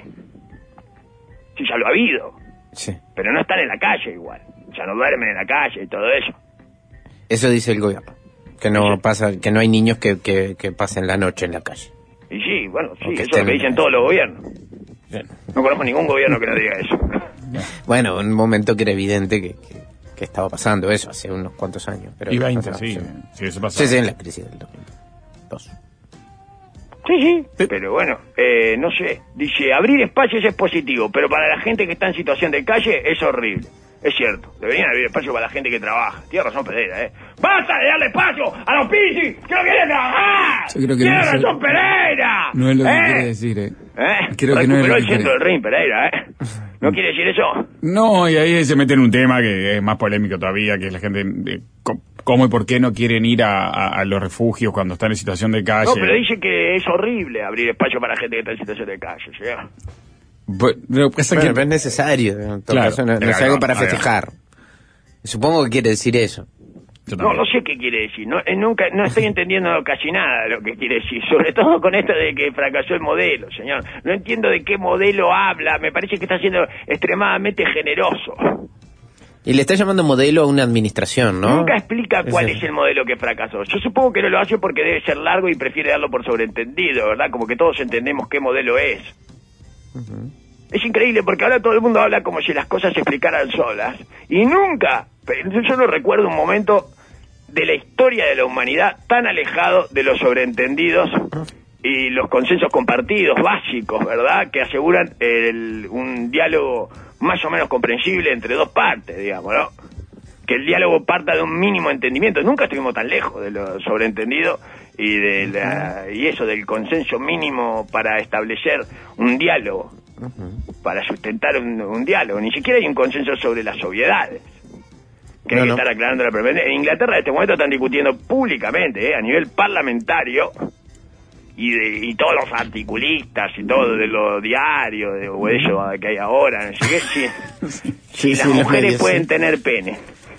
Sí, ya lo ha habido. Sí. Pero no están en la calle igual. Ya no duermen en la calle y todo eso. Eso dice el gobierno. Que no pasa, que no hay niños que pasen la noche en la calle. Y sí, bueno, sí, eso es lo que dicen todos los gobiernos. Bien. No conozco ningún gobierno que no diga eso. Bueno, un momento que era evidente que estaba pasando eso hace unos cuantos años. Pero y 20, sí, eso pasó. Sí, en la crisis del 2002. Sí, pero bueno, no sé. Dice, abrir espacios es positivo, pero para la gente que está en situación de calle es horrible. Es cierto, deberían abrir espacio para la gente que trabaja. Tiene razón Pereira, ¡Basta de darle espacio a los pichis que no quieren trabajar! ¡Tiene razón Pereira! No es lo que quiere decir, Creo que no es lo que el centro del ring, Pereira, ¿No quiere decir eso? No, y ahí se mete en un tema que es más polémico todavía, que es la gente... ¿Cómo y por qué no quieren ir a los refugios cuando están en situación de calle? No, pero dice que es horrible abrir espacio para la gente que está en situación de calle, ¿sí? Pero es necesario, en todo caso, no es algo para festejar. Supongo que quiere decir eso. No sé qué quiere decir. No estoy entendiendo casi nada de lo que quiere decir. Sobre todo con esto de que fracasó el modelo, señor. No entiendo de qué modelo habla. Me parece que está siendo extremadamente generoso. Y le está llamando modelo a una administración, ¿no? Nunca explica cuál es el modelo que fracasó. Yo supongo que no lo hace porque debe ser largo y prefiere darlo por sobreentendido, ¿verdad? Como que todos entendemos qué modelo es. Es increíble porque ahora todo el mundo habla como si las cosas se explicaran solas. Y nunca, yo no recuerdo un momento de la historia de la humanidad tan alejado de los sobreentendidos y los consensos compartidos básicos, ¿verdad? Que aseguran un diálogo más o menos comprensible entre dos partes, digamos, ¿no? Que el diálogo parta de un mínimo entendimiento. Nunca estuvimos tan lejos de lo sobreentendido y eso del consenso mínimo para establecer un diálogo, para sustentar un diálogo. Ni siquiera hay un consenso sobre las obviedades, que hay que estar aclarando la permanencia. En Inglaterra en este momento están discutiendo públicamente, a nivel parlamentario, y todos los articulistas y todo de los diarios o eso que hay ahora, no sé qué, si las mujeres pueden tener pene.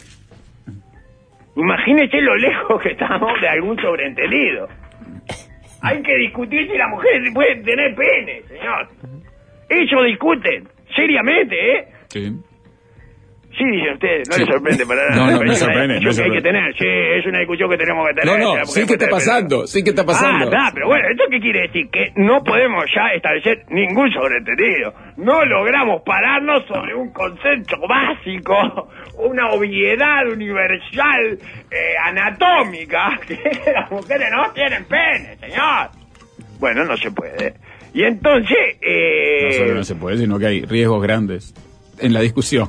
Imagínese lo lejos que estamos de algún sobreentendido. Hay que discutir si las mujeres pueden tener pene, señor. Ellos discuten seriamente, Sí. Sí, dicen ustedes, no les sorprende para nada. No, me sorprende. Que hay que tener, sí, es una discusión que tenemos que tener. Sí que está pasando, sí que está pasando. Pero bueno, ¿esto qué quiere decir? Que no podemos ya establecer ningún sobreentendido. No logramos pararnos sobre un concepto básico, una obviedad universal, anatómica, que las mujeres no tienen pene, señor. Bueno, no se puede. Y entonces... No solo no se puede, sino que hay riesgos grandes en la discusión.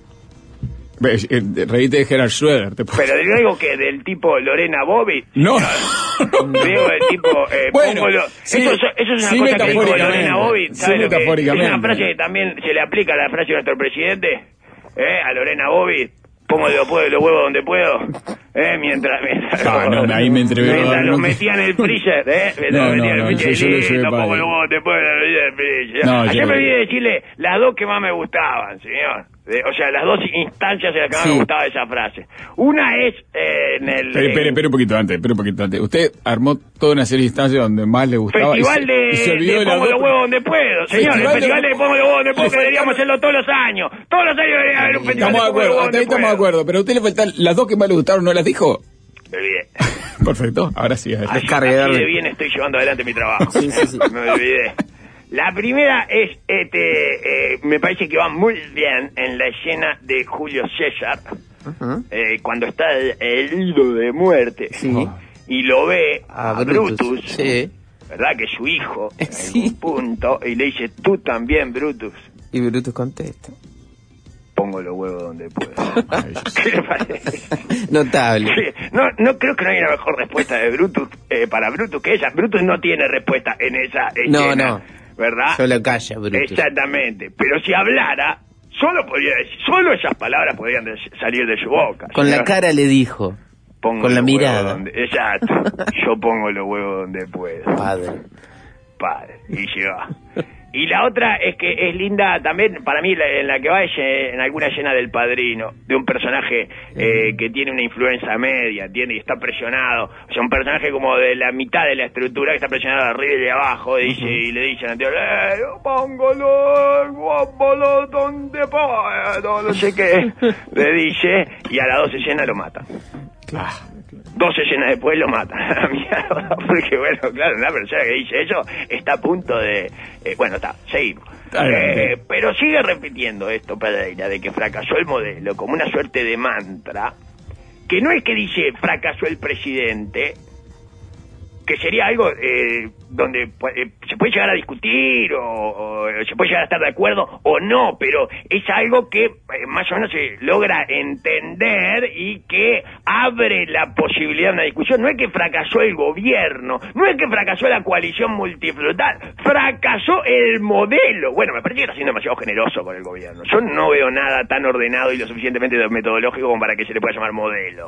Reíte de Gerhard Schröder. Pero digo que del tipo Lorena Bobbitt. No. Digo del tipo... bueno, sí, eso es una cosa que dijo Lorena Bobbitt. Sí, metafóricamente. Es una frase que también se le aplica a la frase de nuestro presidente, a Lorena Bobbitt. Pongo los huevos donde puedo, mientras ahí me entrevero. Mientras los metía en el freezer, No, pongo los huevos donde puedo en el freezer. Ayer me olvidé decirle las dos que más me gustaban, señor. O sea, las dos instancias en las que más me gustaba esa frase. Una es en el... Espera un poquito antes. Usted armó toda una serie de instancias donde más le gustaba. Festival de pongo los huevos donde puedo, señor. El festival de pongo los huevos donde puedo, que deberíamos hacerlo todos los años. Todos los años debería haber un festival de pongo los huevos donde puedo. Estamos de acuerdo, pero a usted le faltan las dos que más le gustaron, ¿no las dijo? Me olvidé. Perfecto, ahora sí. Así de bien estoy llevando adelante mi trabajo. Sí. Me olvidé. La primera es, me parece que va muy bien en la escena de Julio César, cuando está herido de muerte, y lo ve a Brutus, ¿verdad? Que es su hijo, en un punto, y le dice, tú también, Brutus. Y Brutus contesta, pongo los huevos donde puedo. ¿Qué le parece? Notable. Sí. No creo que no haya una mejor respuesta de Brutus, para Brutus que esa. Brutus no tiene respuesta en esa escena. No. ¿Verdad? Solo calla, Brutus. Exactamente. Pero si hablara, solo esas palabras podrían salir de su boca. Con la cara le dijo. Con la mirada. Exacto. Yo pongo los huevos donde puedo. Padre. Y llega. Y la otra es que es linda también, para mí, en la que va es en alguna escena del Padrino, de un personaje que tiene una influencia media, y está presionado. O sea, un personaje como de la mitad de la estructura que está presionado de arriba y de abajo, y le dicen al tío, póngalo donde puedo, no sé qué, le dice, y a las 2 escenas lo matan. Claro. 2 escenas después lo matan a la mierda, porque bueno, claro, una persona que dice eso está a punto de... seguimos. Pero sigue repitiendo esto, Pereira, de que fracasó el modelo como una suerte de mantra, que no es que dice fracasó el presidente, que sería algo donde se puede llegar a discutir o se puede llegar a estar de acuerdo o no, pero es algo que más o menos se logra entender y que abre la posibilidad de una discusión. No es que fracasó el gobierno, no es que fracasó la coalición multifrutal, fracasó el modelo. Bueno, me parece que está siendo demasiado generoso con el gobierno. Yo no veo nada tan ordenado y lo suficientemente metodológico como para que se le pueda llamar modelo.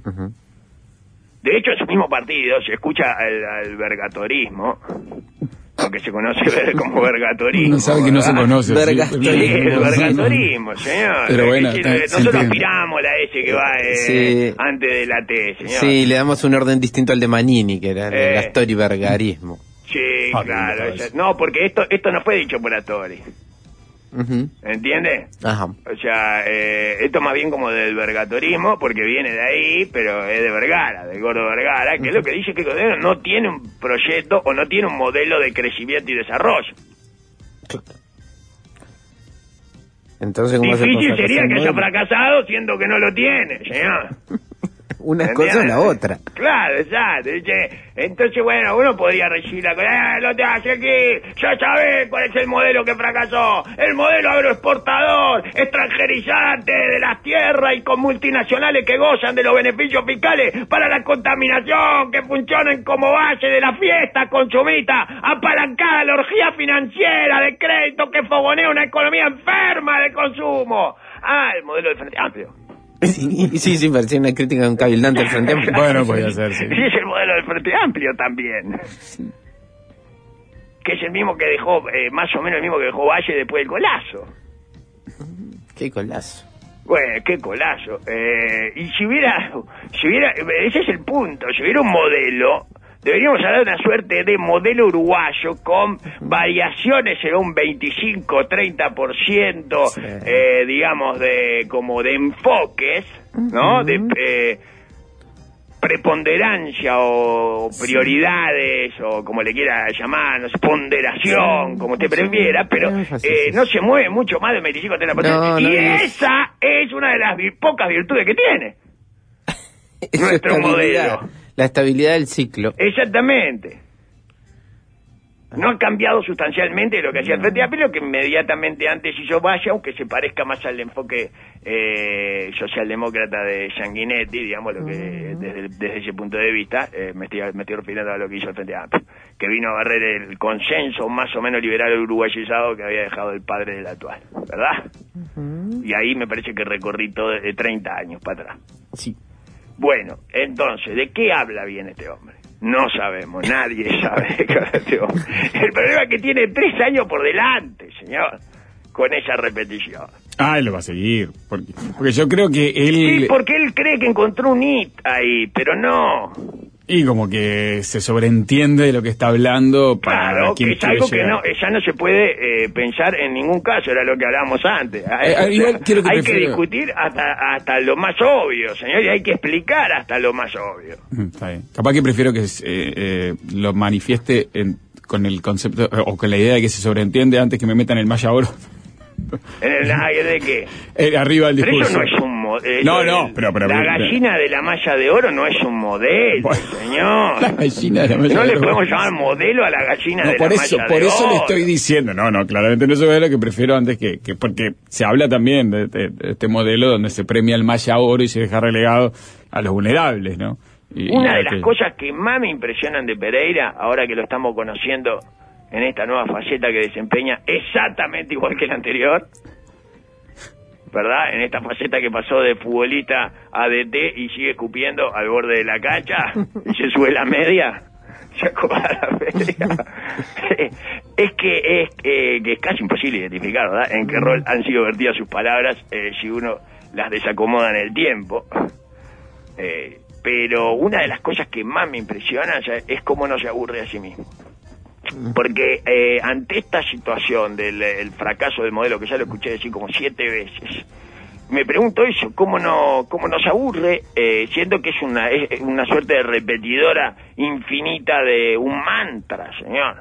De hecho, en su mismo partido se escucha al vergatorismo, lo que se conoce como vergatorismo. No sabe que no se conoce. El vergatorismo, señor. Pero bueno, nosotros aspiramos a la S que va antes de la T, señor. Sí, le damos un orden distinto al de Manini, que era el Astori-vergarismo. Sí, claro. No, porque esto no fue dicho por Astori. ¿Entiende? Ajá. O sea, esto más bien como del vergatorismo, porque viene de ahí, pero es de Vergara, del gordo Vergara, que es lo que dice que el gobierno no tiene un proyecto o no tiene un modelo de crecimiento y desarrollo. Entonces, ¿cómo difícil sería que haya fracasado siendo que no lo tiene, señor. Una cosa o la otra. Claro, exacto. Entonces, bueno, uno podría recibir la cosa, lo te hace aquí, ya sabés cuál es el modelo que fracasó, el modelo agroexportador, extranjerizante de las tierras y con multinacionales que gozan de los beneficios fiscales para la contaminación, que funcionan como base de la fiesta consumista, apalancada la orgía financiera de crédito que fogonea una economía enferma de consumo. El modelo del Frente Amplio. Sí, parecía una crítica de un cabildante del Frente Amplio. Bueno, podía ser, sí. Sí, es el modelo del Frente Amplio también. Que es el mismo que dejó, más o menos el mismo que dejó Valle después del colazo. ¿Qué colazo? Bueno, qué colazo. Y si hubiera, ese es el punto, si hubiera un modelo Deberíamos hablar de una suerte de modelo uruguayo con variaciones en un 25-30%, digamos, de enfoques, ¿no? De preponderancia o prioridades, o como le quiera llamar, no sé, ponderación, como usted prefiera, pero no se mueve mucho más del 25-30%. Y esa es una de las pocas virtudes que tiene nuestro modelo. La estabilidad del ciclo. Exactamente. No ha cambiado sustancialmente lo que hacía el Frente Amplio, que inmediatamente antes hizo vaya, aunque se parezca más al enfoque socialdemócrata de Sanguinetti, digamos, lo que desde ese punto de vista, me estoy refiriendo a lo que hizo el Frente Amplio, que vino a barrer el consenso más o menos liberal uruguayizado que había dejado el padre del actual, ¿verdad? Y ahí me parece que recorrí todo de 30 años para atrás. Sí. Bueno, entonces, ¿de qué habla bien este hombre? No sabemos, nadie sabe de qué habla este hombre. El problema es que tiene 3 años por delante, señor, con esa repetición. Él lo va a seguir, porque yo creo que él... Sí, porque él cree que encontró un hit ahí, pero no. Y como que se sobreentiende de lo que está hablando para claro, quien que es algo llegar. que ya no se puede pensar en ningún caso, era lo que hablábamos antes. Igual quiero que hay que discutir hasta lo más obvio, señor, y hay que explicar hasta lo más obvio. Está bien. Capaz que prefiero que lo manifieste con el concepto o con la idea de que se sobreentiende antes que me metan el malla oro. ¿De qué? Arriba del discurso. Pero eso no es un modelo. Pero la gallina de la malla de oro no es un modelo, señor. La gallina de la malla de oro. No le podemos llamar modelo a la gallina de la malla de oro. Por eso le estoy diciendo. No, claramente no es lo que prefiero antes que porque se habla también de este modelo donde se premia el malla oro y se deja relegado a los vulnerables, ¿no? Una de las cosas que más me impresionan de Pereira, ahora que lo estamos conociendo en esta nueva faceta que desempeña exactamente igual que la anterior, ¿verdad? En esta faceta que pasó de futbolista a DT y sigue escupiendo al borde de la cancha y se sube la media, se acomoda la media. Es que es casi imposible identificar, ¿verdad? En qué rol han sido vertidas sus palabras si uno las desacomoda en el tiempo. Pero una de las cosas que más me impresiona es cómo no se aburre a sí mismo. Porque ante esta situación del fracaso del modelo, que ya lo escuché decir como 7 veces, me pregunto eso, cómo no se aburre, siendo que es una suerte de repetidora infinita de un mantra, señor.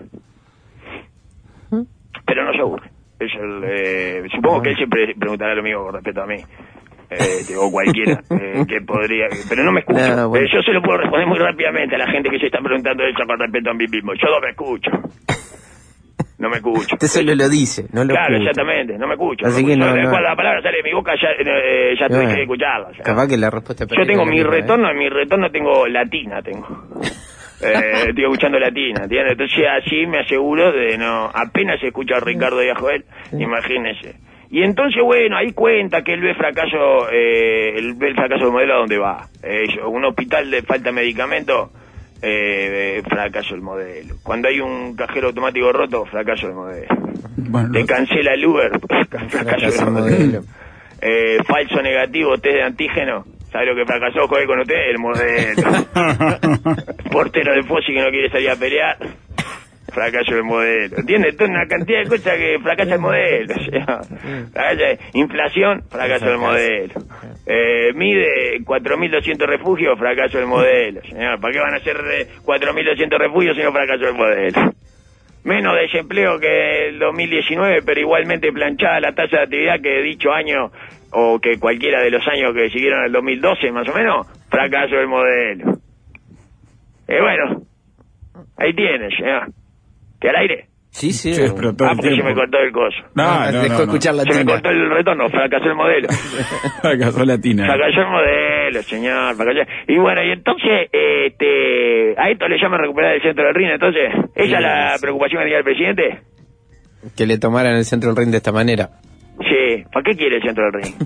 Pero no se aburre. Supongo que él siempre preguntará lo mismo con respecto a mí. O cualquiera que podría, pero no me escucho. Bueno. Yo se lo puedo responder muy rápidamente a la gente que se está preguntando eso con respecto a mí mismo. Yo no me escucho. No me escucho. Usted solo lo dice, no lo Claro, escucha. Exactamente, no me escucho. Así que cuando la palabra sale de mi boca ya tuve que escucharla. O sea. Capaz que la respuesta yo tengo mi retorno, en mi retorno tengo latina, estoy escuchando latina, ¿entiendes? Entonces así me aseguro de no, apenas se escucha a Ricardo y a Joel, imagínese. Y entonces, bueno, ahí cuenta que él ve el fracaso del modelo a dónde va. Un hospital de falta de medicamento, fracaso el modelo. Cuando hay un cajero automático roto, fracaso el modelo. Bueno, Te cancela el Uber, fracaso el modelo. Falso negativo, test de antígeno. ¿Sabe lo que fracasó, Joder, con usted? El modelo. Portero de Fossi que no quiere salir a pelear. Fracaso del modelo. ¿Entiendes? Toda una cantidad de cosas que fracasa el modelo. Inflación, fracaso del modelo. Mide 4.200 refugios, fracaso del modelo. Señor, ¿para qué van a ser 4.200 refugios si no fracaso del modelo? Menos desempleo que el 2019, pero igualmente planchada la tasa de actividad que dicho año, o que cualquiera de los años que siguieron el 2012, más o menos, fracaso del modelo. Bueno, ahí tienes, señor. ¿Qué al aire? Sí. Pero todo porque se me cortó el coso. Dejó escuchar la Se me cortó el retorno, fracasó el modelo. Fracasó latina. Fracasó el modelo, señor. Y bueno, y entonces, a esto le llaman recuperar el centro del RIN, entonces, ¿esa es la preocupación que tenía el presidente? Que le tomaran el centro del RIN de esta manera. Sí, ¿para qué quiere el centro del RIN?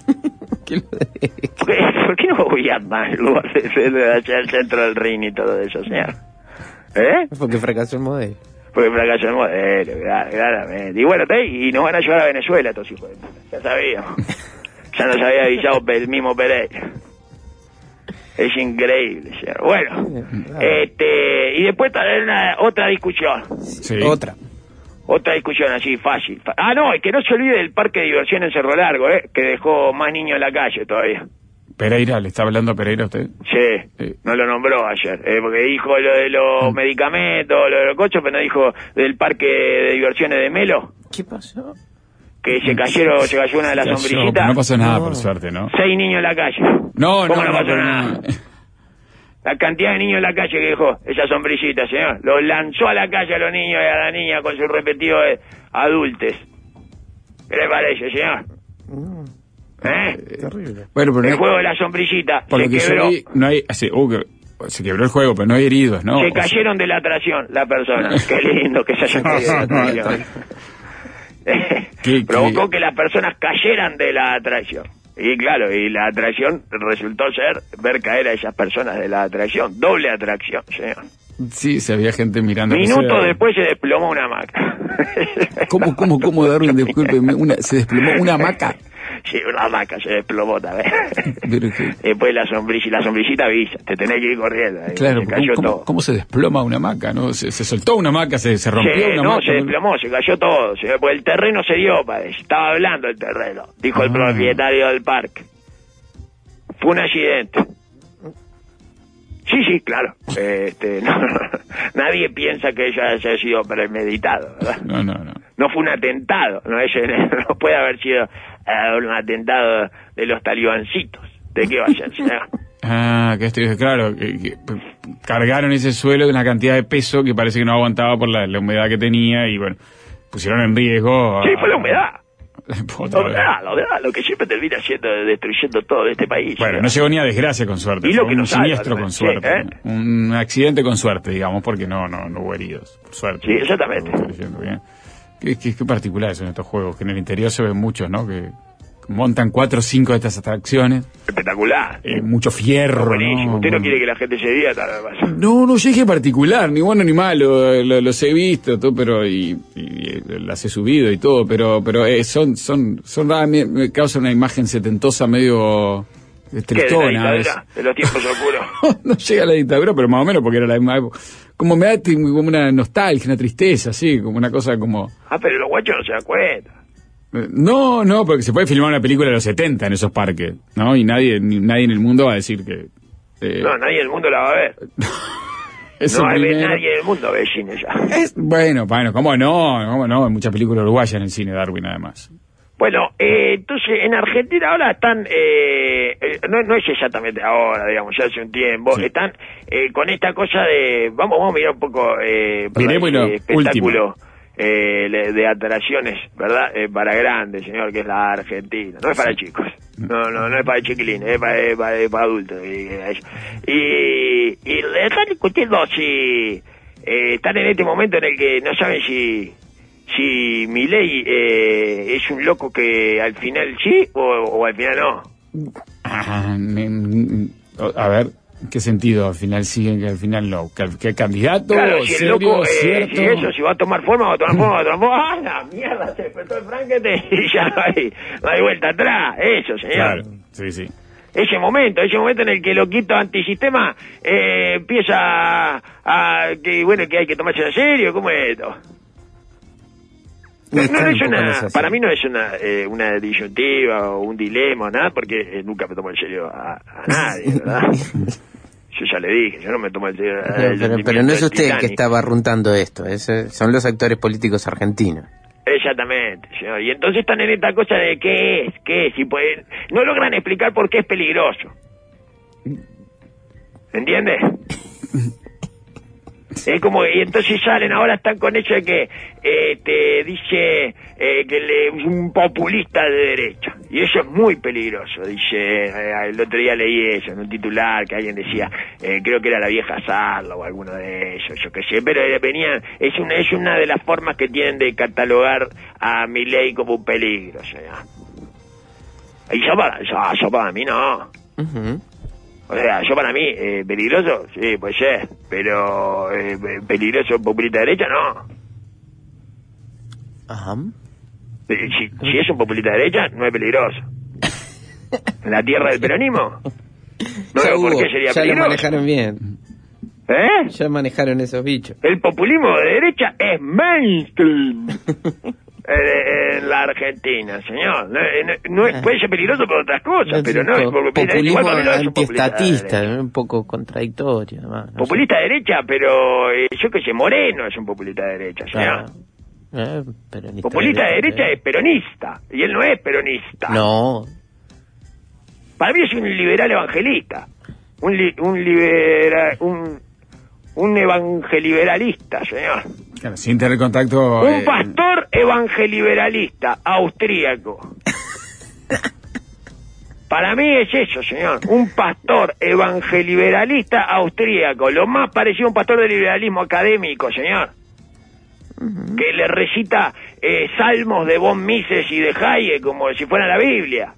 ¿Por qué no gobierna en lugar de hacer el centro del RIN y todo eso, señor? Porque fracasó el modelo. Porque fracasó el modelo, claramente. Y bueno, y nos van a llevar a Venezuela estos hijos de puta. Ya sabíamos. Ya nos había avisado el mismo Pereira. Es increíble, señor. Bueno, y después también otra discusión. Sí. Otra discusión así, fácil. No, es que no se olvide del parque de diversión en Cerro Largo, que dejó más niños en la calle todavía. Pereira, ¿le está hablando a Pereira usted? Sí, no lo nombró ayer, porque dijo lo de los medicamentos, lo de los coches, pero no dijo del parque de diversiones de Melo. ¿Qué pasó? Que se cayó una de las sombrillitas. No pasó nada, por suerte, ¿no? 6 niños en la calle. No pasó nada? La cantidad de niños en la calle que dejó esa sombrillita, señor. Los lanzó a la calle a los niños y a la niña con sus respectivos adultos. ¿Qué le parece, señor? Terrible. Bueno, pero el juego de la sombrillita por se lo que quebró. Se quebró el juego, pero no hay heridos, ¿no? Se cayeron de la atracción la persona. Qué lindo que se hayan caído de la atracción. Provocó que las personas cayeran de la atracción. Y claro, y la atracción resultó ser ver caer a esas personas de la atracción. Doble atracción, señor. Sí, se había gente mirando. Minutos después se desplomó una hamaca. ¿Cómo, Darwin? Discúlpeme, ¿se desplomó una hamaca? Sí, una hamaca se desplomó también. Después la sombrillita avisa, te tenés que ir corriendo. Claro, se cayó todo. ¿Cómo se desploma una hamaca? ¿No? ¿Se soltó una hamaca? ¿Se rompió una hamaca? No, se desplomó, se cayó todo. Pues el terreno se dio, padre. Estaba hablando el terreno, dijo el propietario del parque. Fue un accidente. Sí, claro. Nadie piensa que ella haya sido premeditado, ¿verdad? No. No fue un atentado, no puede haber sido un atentado de los talibancitos. ¿De qué vayan? Claro, que cargaron ese suelo de una cantidad de peso que parece que no aguantaba por la humedad que tenía y bueno, pusieron en riesgo. Sí, fue la humedad. La humedad, lo que siempre termina destruyendo todo de este país. Bueno, no llegó ni a desgracia con suerte. Y lo que un no siniestro con suerte. Sí, un accidente con suerte, digamos, porque no hubo heridos, por suerte. Sí, exactamente. Bien. Qué particulares son estos juegos, que en el interior se ven muchos, ¿no? Que montan 4 o 5 de estas atracciones. Espectacular. Mucho fierro. Buenísimo. ¿no? Usted no quiere que la gente se divierta, además. No, yo dije particular, ni bueno ni malo, los he visto, todo, pero y las he subido y todo, pero son me causan una imagen setentosa medio tristona. ¿De los tiempos oscuros? No llega a la dictadura, pero más o menos porque era la misma época. Como me da como una nostalgia, una tristeza, así, como una cosa como... pero los guachos no se dan cuenta. No, porque se puede filmar una película de los 70 en esos parques, ¿no? Y nadie en el mundo va a decir que... No, nadie en el mundo la va a ver. No hay nadie en el mundo ve cine ya. Bueno, ¿cómo no? Hay muchas películas uruguayas en el cine, Darwin, además. Bueno, entonces en Argentina ahora están, no es exactamente ahora, digamos, ya hace un tiempo, sí. Están con esta cosa de, vamos a mirar un poco espectáculo de atracciones, ¿verdad? Para grandes, señor, que es la Argentina, no es para chicos, no es para chiquilines, es para adultos. Y le están discutiendo si están en este momento en el que no saben si Milei es un loco que al final sí o al final no. A ver, ¿en qué sentido? Al final sí, que al final no. ¿Qué candidato? Claro, si el loco, ¿cierto? si va a tomar forma, ¡ah, la mierda! Se despertó el Frankenstein y ya no hay vuelta atrás. Eso, señor. Claro, sí. Ese momento en el que el loquito antisistema empieza que hay que tomarse en serio. ¿Cómo es esto? No es para mí no es una disyuntiva o un dilema, nada, porque nunca me tomo en serio a nadie, ¿verdad? Yo ya le dije, yo no me tomo en serio pero no es usted el que está barruntando esto, son los actores políticos argentinos. Exactamente, señor. Y entonces están en esta cosa de qué es, y pueden, no logran explicar por qué es peligroso. ¿Entiendes? Es como, y entonces salen, ahora están con eso de que dice que es un populista de derecha, y eso es muy peligroso. Dice, el otro día leí eso en un titular que alguien decía, creo que era la vieja Sarla o alguno de ellos, yo qué sé, pero es una de las formas que tienen de catalogar a Milei como un peligro, señor. Y yo para mí no. Uh-huh. O sea, yo para mí, peligroso, sí, puede ser, pero peligroso populista de derecha, no. Ajá. Si es un populista de derecha, no es peligroso. ¿En la tierra del peronismo? No veo por qué sería ya peligroso. lo manejaron bien. Ya manejaron esos bichos. El populismo de derecha es mainstream en la Argentina, señor. Puede ser peligroso por otras cosas, pero no es populismo antiestatista, un poco contradictorio. Además, populista de derecha, pero yo que sé, Moreno es un populista de derecha, señor. Populista de derecha es peronista, y él no es peronista. No. Para mí es un liberal evangelista, un evangeliberalista, señor. Claro, sin tener contacto... Un pastor evangeliberalista, austríaco. Para mí es eso, señor. Un pastor evangeliberalista austríaco. Lo más parecido a un pastor de liberalismo académico, señor. Que le recita salmos de von Mises y de Hayek como si fuera la Biblia.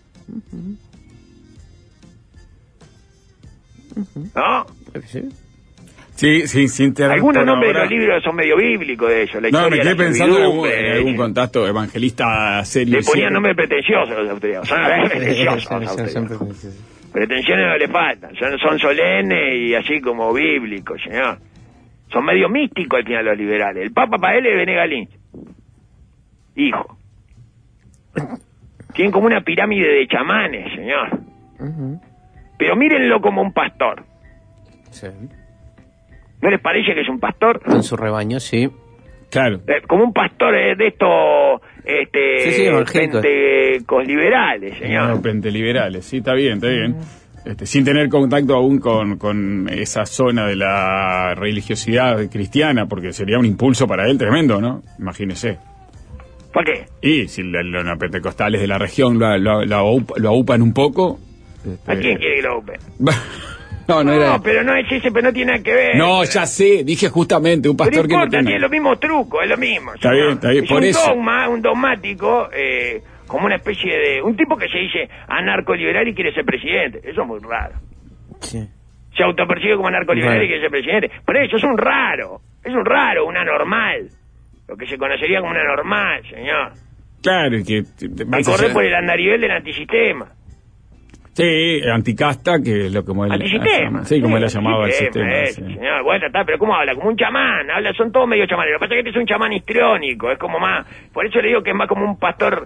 ¿No? Sí, sin tener... Algunos nombres de los libros son medio bíblicos de ellos. No, me quedé pensando en algún contacto evangelista serio. Le ponían nombres pretenciosos a los austríacos. Son pretenciosos los austríacos. Pretensiones no le faltan. Son solemnes y así como bíblicos, señor. Son medio místicos al final los liberales. El Papa para él es Bené Galín. Hijo. Tienen como una pirámide de chamanes, señor. Pero mírenlo como un pastor. Sí. ¿No les parece que es un pastor? Con su rebaño, sí. Claro. Como un pastor de estos pentecos liberales, señor. No, penteliberales, sí, está bien. Sin tener contacto aún con esa zona de la religiosidad cristiana, porque sería un impulso para él tremendo, ¿no? Imagínese. ¿Por qué? Y si los pentecostales de la región lo aupan un poco... ¿A quién quiere que lo aupen? No era... pero no es ese, pero no tiene nada que ver. No, ya sé, dije justamente un pastor que no tiene... tiene los mismos trucos, es lo mismo. Está bien, es por eso. Un dogmático, como una especie de... Un tipo que se dice anarcoliberal y quiere ser presidente. Eso es muy raro. Sí. Se autopercibe como anarcoliberal y quiere ser presidente. Por eso es un raro, un anormal. Lo que se conocería como un anormal, señor. Claro, que corre por el andarivel del antisistema. Sí, anticasta, que es lo como él... Antisistema. Sí, como él ha llamado al sistema. Sí. Señor, bueno, está, pero ¿cómo habla? Como un chamán. Son todos medio chamanes. Lo que pasa es que este es un chamán histriónico. Es como más... Por eso le digo que es más como un pastor...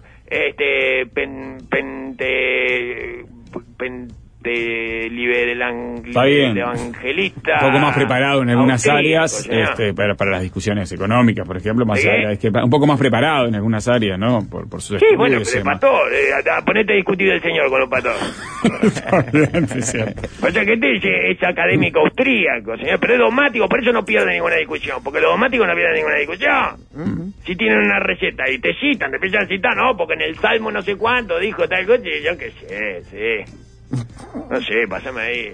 evangelista. Un poco más preparado en algunas áreas, para las discusiones económicas, por ejemplo, más allá, es que un poco más preparado en algunas áreas, ¿no? Por sus estudios. Sí, bueno, pero el pastor, ponete a discutir del señor con los pastores. O sea, que es académico austríaco, señor, pero es dogmático, por eso no pierde ninguna discusión, porque los dogmáticos no pierden ninguna discusión. Si tienen una receta y te citan, te empiezan a citar, no, porque en el Salmo no sé cuánto dijo tal cosa, y yo qué sé, sí. No sé, pásame ahí.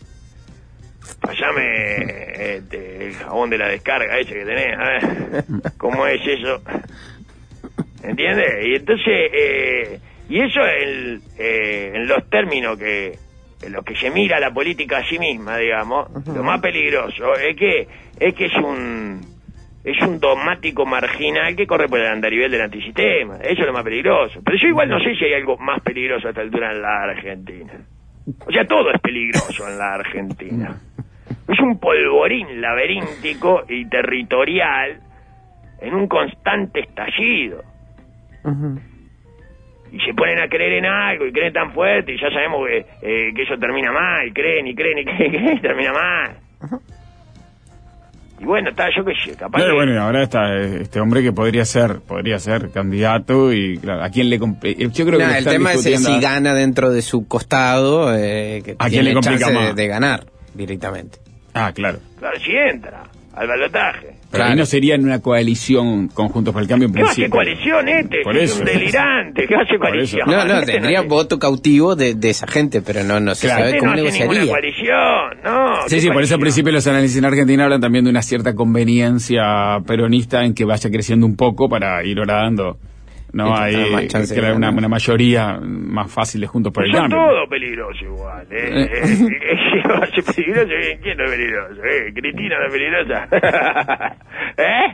Pásame el jabón de la descarga ese que tenés, a ver. ¿Cómo es eso? ¿Entiendes? Y entonces, y eso en los términos en los que se mira la política a sí misma, digamos, lo más peligroso es que es un dogmático marginal que corre por el andarivel del antisistema. Eso es lo más peligroso. Pero yo igual no sé si hay algo más peligroso a esta altura en la Argentina. O sea, todo es peligroso en la Argentina. Es un polvorín laberíntico y territorial en un constante estallido. Y se ponen a creer en algo y creen tan fuerte y ya sabemos que eso termina mal. Creen y termina mal. Y bueno, yo qué sé, capaz que... Bueno, y ahora está este hombre que podría ser candidato y claro, ¿a quién le yo creo que el tema es si gana dentro de su costado, que ¿a quién le complica chance más? De ganar directamente. Claro. Claro, si entra al balotaje. Pero ahí no sería en una coalición Juntos por el Cambio en ¿Qué principio. hace coalición Por es eso. un delirante? ¿Qué hace coalición? No, tendría voto cautivo de esa gente, pero no se sabe cómo negociaría. Coalición, no. Sí, por eso al principio los análisis en Argentina hablan también de una cierta conveniencia peronista en que vaya creciendo un poco para ir horadando. No hay una mayoría más fácil de Juntos por el Cambio. Son todos peligrosos igual. ¿Quién no es peligroso? Cristina no es peligrosa.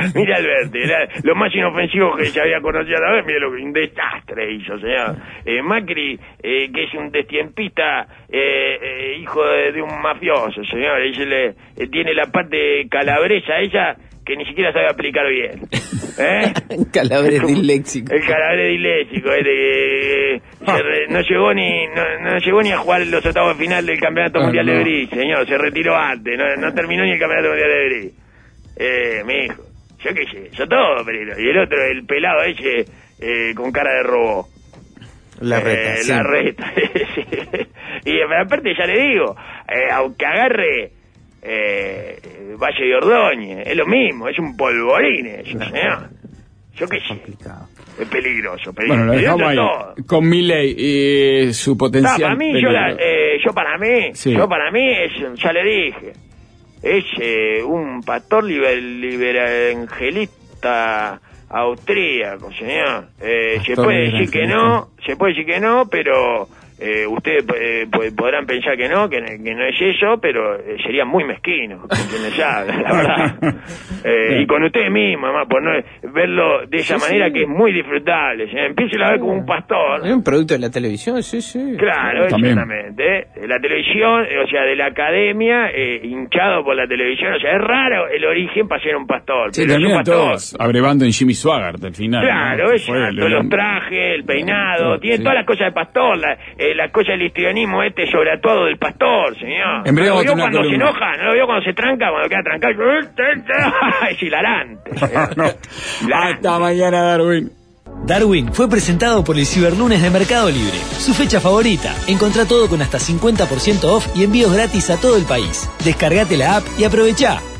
Mira Alberti, era lo más inofensivo que se había conocido a la vez, mira lo que un desastre hizo, señor. Macri, que es un destiempista, hijo de un mafioso, señor, tiene la parte calabresa ella que ni siquiera sabe aplicar bien. Calabre disléxico. El calabre disléxico, no llegó ni a jugar los octavos de final del Campeonato Mundial de Bridge, señor, se retiró antes, no terminó ni el Campeonato Mundial de Bridge. Mijo, yo qué sé, yo todo peligro. Y el otro, el pelado ese, con cara de robo. La reta, sí. La reta, sí. Y aparte ya le digo, aunque agarre Valle de Ordóñez, es lo mismo, es un polvorín eso, señor. Yo qué sé. Es peligroso. Bueno, lo dejamos ahí. Con Milei y su potencial. Para mí, yo para mí es, ya le dije, es un pastor liberangelista austríaco, señor. Se puede decir que no, pero ustedes podrán pensar que no es eso, pero sería muy mezquino, ¿entiendes? Ya, la verdad. Y con ustedes mismos, además, por no verlo de esa manera que es muy disfrutable. Empiecen a ver como un pastor. Es un producto de la televisión, sí. Claro, exactamente. La televisión, o sea, de la academia, hinchado por la televisión, o sea, es raro el origen para ser un pastor. Sí, pero terminan todos abrevando en Jimmy Swaggart al final. Claro, ¿no? Exacto, los trajes, el peinado, tiene todas las cosas de pastor, la cosa del histrionismo sobreactuado del pastor, señor. En breve ¿No lo vio cuando se enoja? ¿No lo vio cuando se tranca? Cuando queda trancado, es hilarante. Hasta mañana, Darwin. Darwin fue presentado por el Ciberlunes de Mercado Libre. Su fecha favorita. Encontrá todo con hasta 50% off y envíos gratis a todo el país. Descargate la app y aprovechá.